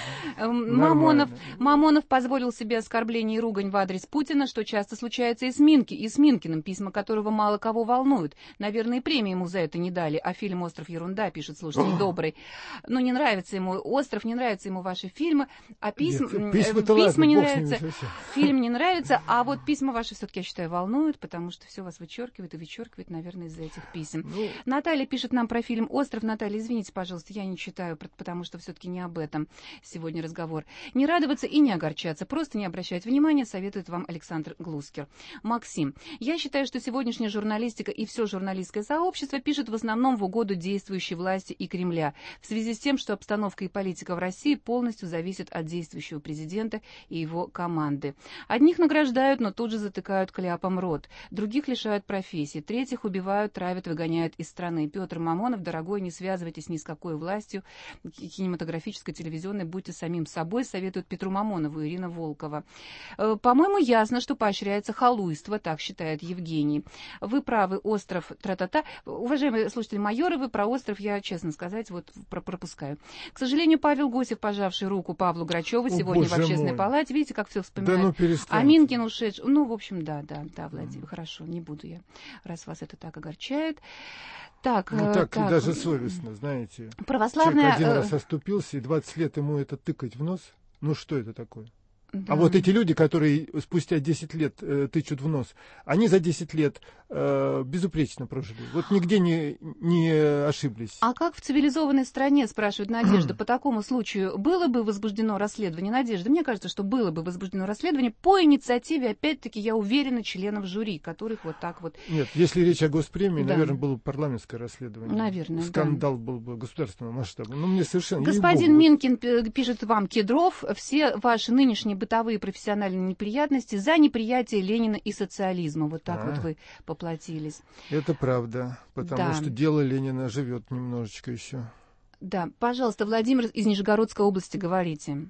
Мамонов, Мамонов позволил себе оскорбление и ругань в адрес Путина, что часто случается и с Минки, и с Минкиным, письма которого мало кого волнуют. Наверное, и премии ему за это не дали. А фильм «Остров» ерунда, пишет слушатель добрый. Ну, не нравится ему «Остров», не нравятся ему ваши фильмы, а письма, письма не нравятся, фильм не нравится, а вот письма ваши все-таки, я считаю, волнуют, потому что все вас вычеркивает и вычеркивает, наверное, из-за этих писем. Ну... Наталья пишет нам про фильм «Остров». Наталья, извините, пожалуйста, я не читаю, потому что все-таки не об этом сегодня разговор. Не радоваться и не огорчаться, просто не обращать внимания, советует вам Александр Глускер. Максим, я считаю, что сегодняшняя журналистика и все журналистское сообщество пишет в основном в угоду действующей власти и Кремля, в связи с тем, что обстановка и политика в России полностью зависят от действующего президента и его команды. Одних награждают, но тут же затыкают кляпом рот. Других лишают профессии. Третьих убивают, травят, выгоняют из страны. Петр Мамонов, дорогой, не связывайтесь ни с какой властью кинематографической, телевизионной, будьте самим собой, советует Петру Мамонову Ирина Волкова. По-моему, ясно, что поощряется халуйство, так считает Евгений. Вы правы, остров, тра-та-та. Уважаемые слушатели Майоровы, про остров я, честно сказать, вот пропускаю. К сожалению, Павел Гусев, пожавший руку Павлу Грачеву, О, сегодня в общественной мой. палате, видите, как все вспоминает. Да ну, а Минкин ушедший, ну, в общем, да, да, да, Владимир, mm. хорошо, не буду я, раз вас это так огорчает. Так, ну, так, так даже совестно, знаете. Православная... Человек один раз оступился, и двадцать лет ему это тыкать в нос. Ну, что это такое? Да. А вот эти люди, которые спустя десять лет э, тычут в нос, они за десять лет э, безупречно прожили. Вот нигде не, не ошиблись. А как в цивилизованной стране, спрашивает Надежда, по такому случаю было бы возбуждено расследование? Надежда, мне кажется, что было бы возбуждено расследование по инициативе, опять-таки, я уверена, членов жюри, которых вот так вот... Нет, если речь о госпремии, да. наверное, было бы парламентское расследование. Наверное, Скандал да. был бы государственного масштаба. Ну, мне совершенно... Господин Минкин пишет вам, Кедров, все ваши нынешние бытовые профессиональные неприятности за неприятие Ленина и социализма. Вот так а, вот вы поплатились. Это правда, потому да. что дело Ленина живет немножечко еще. Да, пожалуйста, Владимир из Нижегородской области, говорите.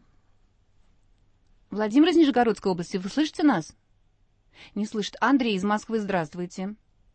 Владимир из Нижегородской области, вы слышите нас? Не слышит. Андрей из Москвы, здравствуйте.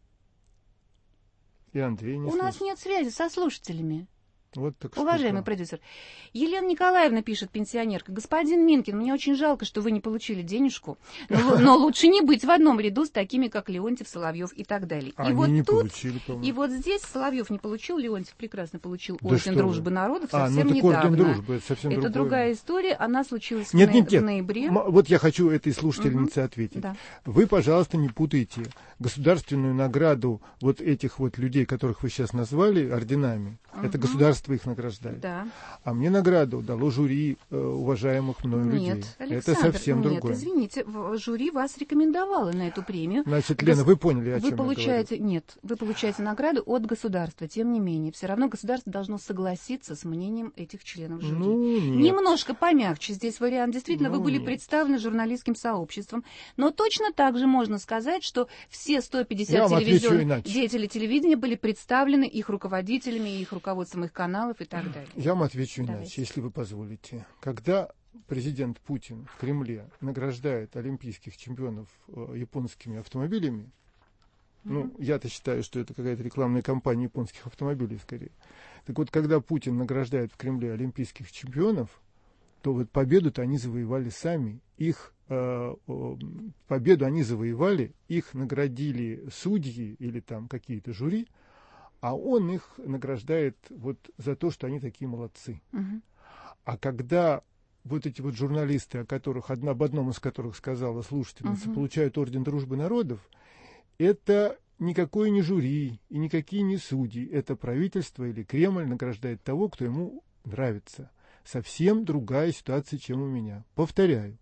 И Андрей не У слышит. нас нет связи со слушателями. Вот так Уважаемый сколько. продюсер, Елена Николаевна пишет, пенсионерка. Господин Минкин, мне очень жалко, что вы не получили денежку, но, но лучше не быть в одном ряду с такими, как Леонтьев, Соловьев и так далее. Они и вот не тут, получили, по-моему. И вот здесь Соловьев не получил, Леонтьев прекрасно получил да орден Дружбы народов а, совсем ну, недавно. Орден Дружбы, это совсем это другое. другая история, она случилась нет, в, нет, нет. в ноябре. Вот я хочу этой слушательнице угу. ответить. Да. Вы, пожалуйста, не путайте государственную награду вот этих вот людей, которых вы сейчас назвали, орденами. Угу. Это государство их награждает. Да. А мне награду дало жюри э, уважаемых мною нет, людей. Александр, это совсем нет, другое. Извините, жюри вас рекомендовало на эту премию. Значит, Лена, Гос... вы поняли, о вы чем получаете, я говорю? Нет, вы получаете награду от государства. Тем не менее, все равно государство должно согласиться с мнением этих членов жюри. Ну, нет. Немножко помягче здесь вариант. Действительно, ну, вы были нет. представлены журналистским сообществом. Но точно так же можно сказать, что все сто пятьдесят телевизионных деятелей телевидения были представлены их руководителями, их руководством их каналов и так далее. Я вам отвечу Давайте. иначе, если вы позволите. Когда президент Путин в Кремле награждает олимпийских чемпионов э, японскими автомобилями, mm-hmm. ну, я-то считаю, что это какая-то рекламная кампания японских автомобилей скорее. Так вот, когда Путин награждает в Кремле олимпийских чемпионов, то вот победу-то они завоевали сами. Их э, э, победу они завоевали, их наградили судьи или там какие-то жюри, а он их награждает вот за то, что они такие молодцы. Uh-huh. А когда вот эти вот журналисты, о которых, одна, об одном из которых сказала слушательница, uh-huh. получают орден Дружбы народов, это никакое не жюри и никакие не судьи. Это правительство или Кремль награждает того, кто ему нравится. Совсем другая ситуация, чем у меня. Повторяю,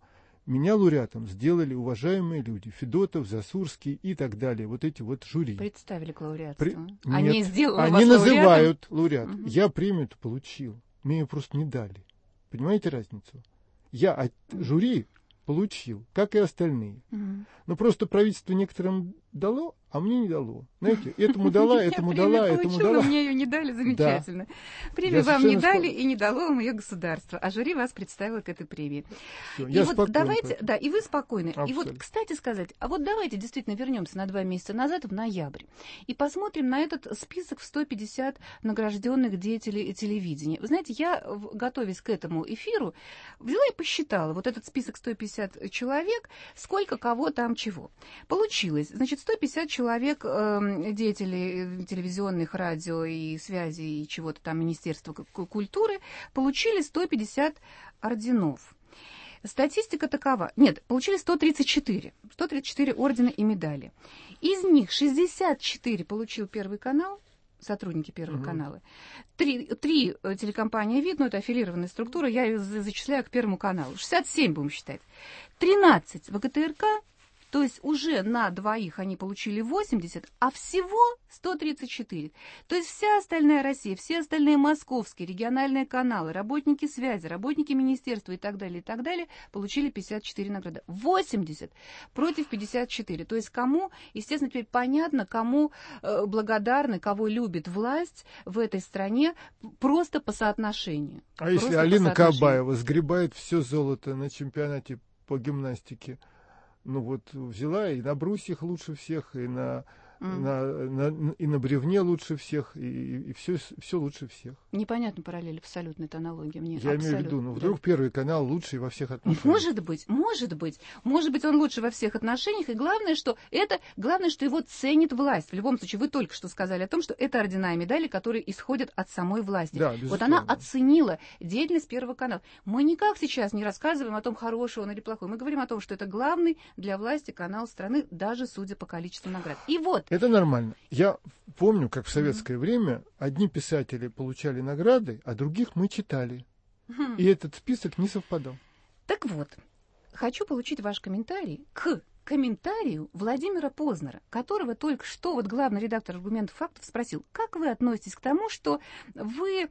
Меня лауреатом сделали уважаемые люди. Федотов, Засурский и так далее. Вот эти вот жюри. Представили к лауреатству. При... Они Нет, сделали они вас называют лауреат. Угу. Я премию-то получил. Мне ее просто не дали. Понимаете разницу? Я от жюри получил, как и остальные. Угу. Но просто правительство некоторым дало, а мне не дало. Знаете, этому дала, этому дала, этому дала. Мне ее не дали, замечательно. Да. Премию вам не дали и не дало вам ее государство, а жюри вас представило к этой премии. Всё, и я вот давайте, поэтому. Да, и вы спокойны. Абсолютно. И вот, кстати сказать, а вот давайте действительно вернемся на два месяца назад, в ноябрь, и посмотрим на этот список в сто пятьдесят награжденных деятелей телевидения. Вы знаете, я, готовясь к этому эфиру, взяла и посчитала вот этот список сто пятьдесят человек, сколько кого там чего. Получилось, значит, сто пятьдесят человек э, деятелей телевизионных, радио и связи и чего-то там Министерства культуры получили сто пятьдесят орденов. Статистика такова. Нет, получили сто тридцать четыре. сто тридцать четыре ордена и медали. Из них шестьдесят четыре получил Первый канал, сотрудники Первого угу. канала. Три, три телекомпании ВИД, ну это аффилированная структура, я ее зачисляю к Первому каналу. шестьдесят семь будем считать. тринадцать ВГТРК, то есть уже на двоих они получили восемьдесят, а всего сто тридцать четыре. То есть вся остальная Россия, все остальные московские, региональные каналы, работники связи, работники министерства и так далее, и так далее, получили пятьдесят четыре награды. восемьдесят против пятьдесят четыре. То есть кому, естественно, теперь понятно, кому э, благодарны, кого любит власть в этой стране просто по соотношению. А просто если Алина Кабаева сгребает все золото на чемпионате по гимнастике, ну вот взяла и на брусьях лучше всех, и на, mm. на, на, и на бревне лучше всех, и, и все, все лучше всех. Непонятно параллель, абсолютно, это аналогия мне. Я абсолютно, имею в виду, ну вдруг да. Первый канал лучший во всех отношениях. Может быть, может быть. Может быть, он лучше во всех отношениях, и главное, что это, главное, что его ценит власть. В любом случае, вы только что сказали о том, что это ордена и медали, которые исходят от самой власти. Да, вот она оценила деятельность Первого канала. Мы никак сейчас не рассказываем о том, хороший он или плохой. Мы говорим о том, что это главный для власти канал страны, даже судя по количеству наград. И вот. Это нормально. Я помню, как в советское mm-hmm. время одни писатели получали награды, а других мы читали. Mm-hmm. И этот список не совпадал. Так вот, хочу получить ваш комментарий к комментарию Владимира Познера, которого только что вот главный редактор «Аргументов фактов» спросил, как вы относитесь к тому, что вы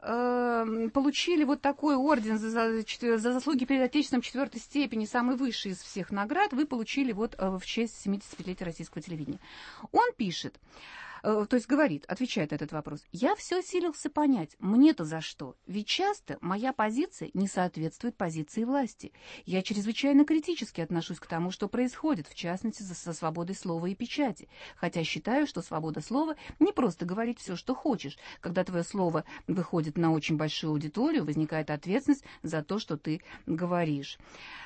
э, получили вот такой орден за, за, за заслуги перед Отечеством четвертой степени, самый высший из всех наград, вы получили вот э, в честь семидесятипятилетия российского телевидения. Он пишет, то есть говорит, отвечает на этот вопрос, я все силился понять, мне-то за что? Ведь часто моя позиция не соответствует позиции власти. Я чрезвычайно критически отношусь к тому, что происходит, в частности, со свободой слова и печати. Хотя считаю, что свобода слова не просто говорить все, что хочешь. Когда твое слово выходит на очень большую аудиторию, возникает ответственность за то, что ты говоришь.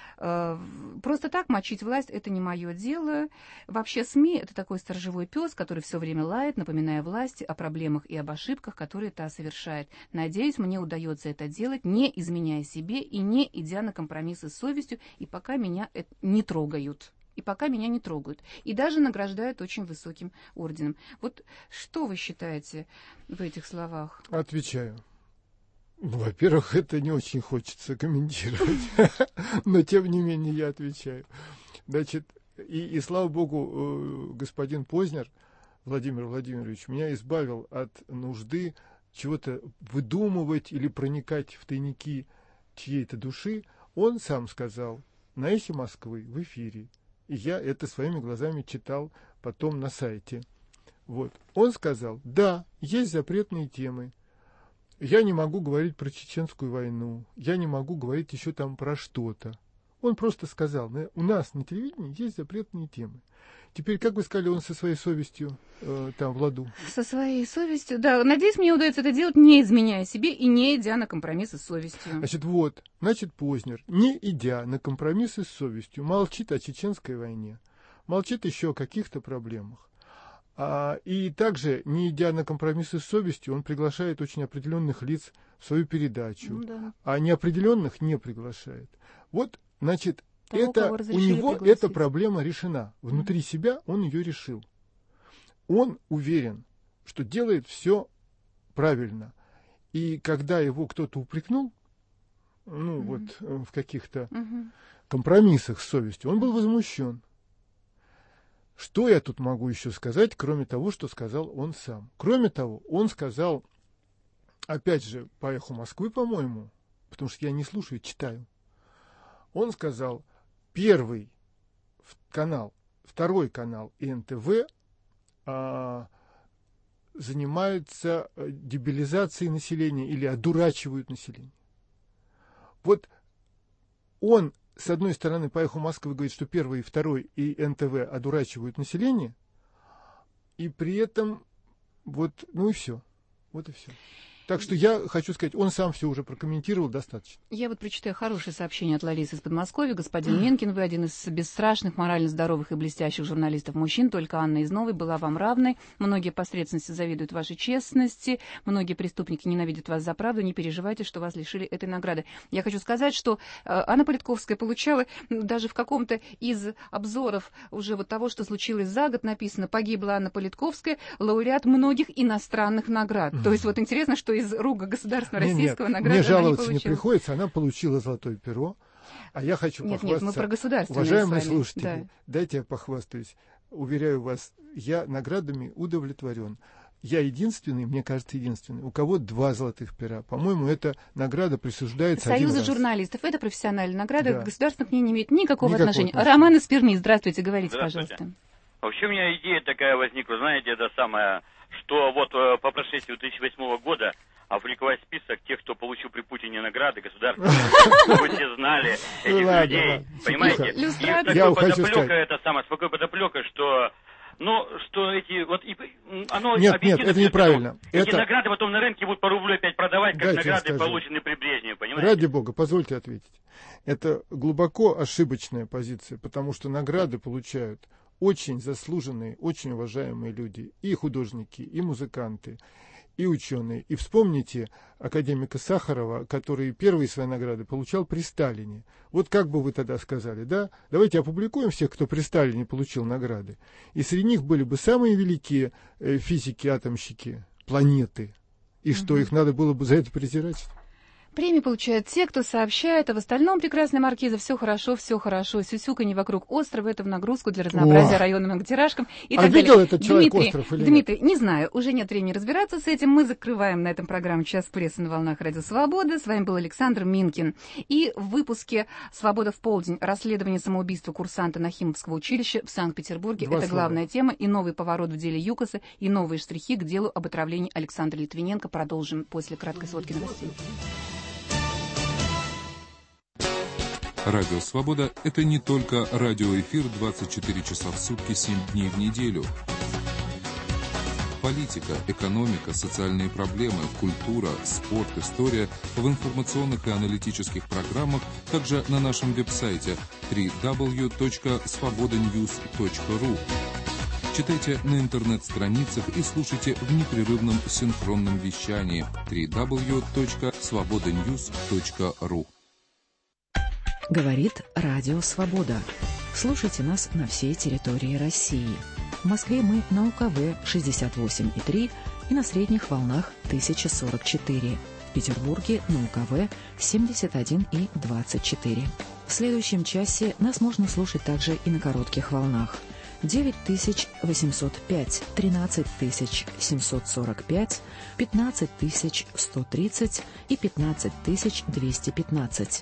Просто так мочить власть — это не мое дело. Вообще СМИ — это такой сторожевой пес, который все время лает, напоминая власти о проблемах и об ошибках, которые та совершает. Надеюсь, мне удается это делать, не изменяя себе и не идя на компромиссы с совестью, и пока меня это не трогают. И пока меня не трогают. И даже награждают очень высоким орденом. Вот что вы считаете в этих словах? Отвечаю. Во-первых, это не очень хочется комментировать, но тем не менее я отвечаю. Значит, и, и слава богу, господин Познер, Владимир Владимирович, меня избавил от нужды чего-то выдумывать или проникать в тайники чьей-то души. Он сам сказал на «Эхе Москвы» в эфире, и я это своими глазами читал потом на сайте. Вот. Он сказал, да, есть запретные темы. Я не могу говорить про Чеченскую войну, я не могу говорить еще там про что-то. Он просто сказал, у нас на телевидении есть запретные темы. Теперь, как вы сказали, он со своей совестью э, там в ладу? Со своей совестью, да. Надеюсь, мне удается это делать, не изменяя себе и не идя на компромиссы с совестью. Значит, вот, значит, Познер, не идя на компромиссы с совестью, молчит о Чеченской войне, молчит еще о каких-то проблемах. А, и также, не идя на компромиссы с совестью, он приглашает очень определенных лиц в свою передачу, ну, да. а неопределенных не приглашает. Вот, значит, Того, это, у него пригласить. Эта проблема решена. Внутри mm-hmm. себя он ее решил. Он уверен, что делает все правильно. И когда его кто-то упрекнул, ну, mm-hmm. вот в каких-то... Mm-hmm. компромиссах с совестью, он был возмущен. Что я тут могу еще сказать, кроме того, что сказал он сам? Кроме того, он сказал, опять же, по «Эху Москвы», по-моему, потому что я не слушаю, читаю, он сказал, первый канал, второй канал и эн тэ вэ а, занимаются дебилизацией населения или одурачивают население. Вот он, с одной стороны, по «Эху Москвы» говорит, что первый и второй и эн тэ вэ одурачивают население, и при этом вот, ну и все. Вот и все. Так что я хочу сказать, он сам все уже прокомментировал достаточно. Я вот прочитаю хорошее сообщение от Ларисы из Подмосковья. Господин Менкин, вы один из бесстрашных, морально здоровых и блестящих журналистов-мужчин. Только Анна из Новой была вам равной. Многие посредственности завидуют вашей честности. Многие преступники ненавидят вас за правду. Не переживайте, что вас лишили этой награды. Я хочу сказать, что э, Анна Политковская получала даже в каком-то из обзоров уже вот того, что случилось за год, написано «Погибла Анна Политковская, лауреат многих иностранных наград». Mm-hmm. То есть вот интересно, что из рук государственного нет, российского нет, награды мне жаловаться не, не приходится, она получила золотое перо, а я хочу нет, похвастаться. Нет, мы про государственные уважаемые с вами. слушатели, Да. дайте я похвастаюсь. Уверяю вас, я наградами удовлетворен. Я единственный, мне кажется, единственный, у кого два золотых пера. По-моему, эта награда присуждается один раз. Союза журналистов. Это профессиональная награда, да. Государство к ней не имеет никакого, никакого отношения. отношения. Роман из Перми, здравствуйте, говорите, здравствуйте. пожалуйста. Вообще у меня идея такая возникла, знаете, это самое, что вот по прошествии две тысячи восьмого года опубликовать список тех, кто получил при Путине награды государственные, чтобы вы все знали этих людей, понимаете? И с такой подоплекой, это самое, с такой подоплекой, что, ну, что эти, вот, оно... Нет, нет, это неправильно. Эти награды потом на рынке будут по рублю опять продавать, как награды, полученные при Брежневе, понимаете? Ради бога, позвольте ответить. Это глубоко ошибочная позиция, потому что награды получают очень заслуженные, очень уважаемые люди, и художники, и музыканты, и ученые. И вспомните академика Сахарова, который первые свои награды получал при Сталине. Вот как бы вы тогда сказали, да? Давайте опубликуем всех, кто при Сталине получил награды. И среди них были бы самые великие э, физики-атомщики планеты. И что, их надо было бы за это презирать? Премии получают те, кто сообщает, а в остальном, прекрасная маркиза, все хорошо, все хорошо. Сюсюканье вокруг острова, это в нагрузку для разнообразия О! районным антиражкам и а так видел далее. этот человек Дмитрий, остров или Дмитрий, нет? не знаю, уже нет времени разбираться с этим. Мы закрываем на этом программу «Час прессы» на волнах Радио Свобода. С вами был Александр Минкин. И в выпуске «Свобода в полдень» расследование самоубийства курсанта Нахимовского училища в Санкт-Петербурге. Два это слова. Главная тема. И новый поворот в деле ЮКОСа, и новые штрихи к делу об отравлении Александра Литвиненко. Продолжим после краткой сводки новостей. Радио «Свобода» — это не только радиоэфир двадцать четыре часа в сутки, семь дней в неделю. Политика, экономика, социальные проблемы, культура, спорт, история в информационных и аналитических программах, также на нашем веб-сайте дабл ю дабл ю дабл ю точка свобода ньюс точка ру. Читайте на интернет-страницах и слушайте в непрерывном синхронном вещании дабл ю дабл ю дабл ю точка свобода ньюс точка ру. Говорит Радио Свобода. Слушайте нас на всей территории России. В Москве мы на У Ка Вэ шестьдесят восемь и три и на средних волнах тысяча сорок четыре. В Петербурге на У Ка Вэ семьдесят один и двадцать четыре. В следующем часе нас можно слушать также и на коротких волнах. девять тысяч восемьсот пять, тринадцать тысяч семьсот сорок пять, пятнадцать тысяч сто тридцать и пятнадцать тысяч двести пятнадцать.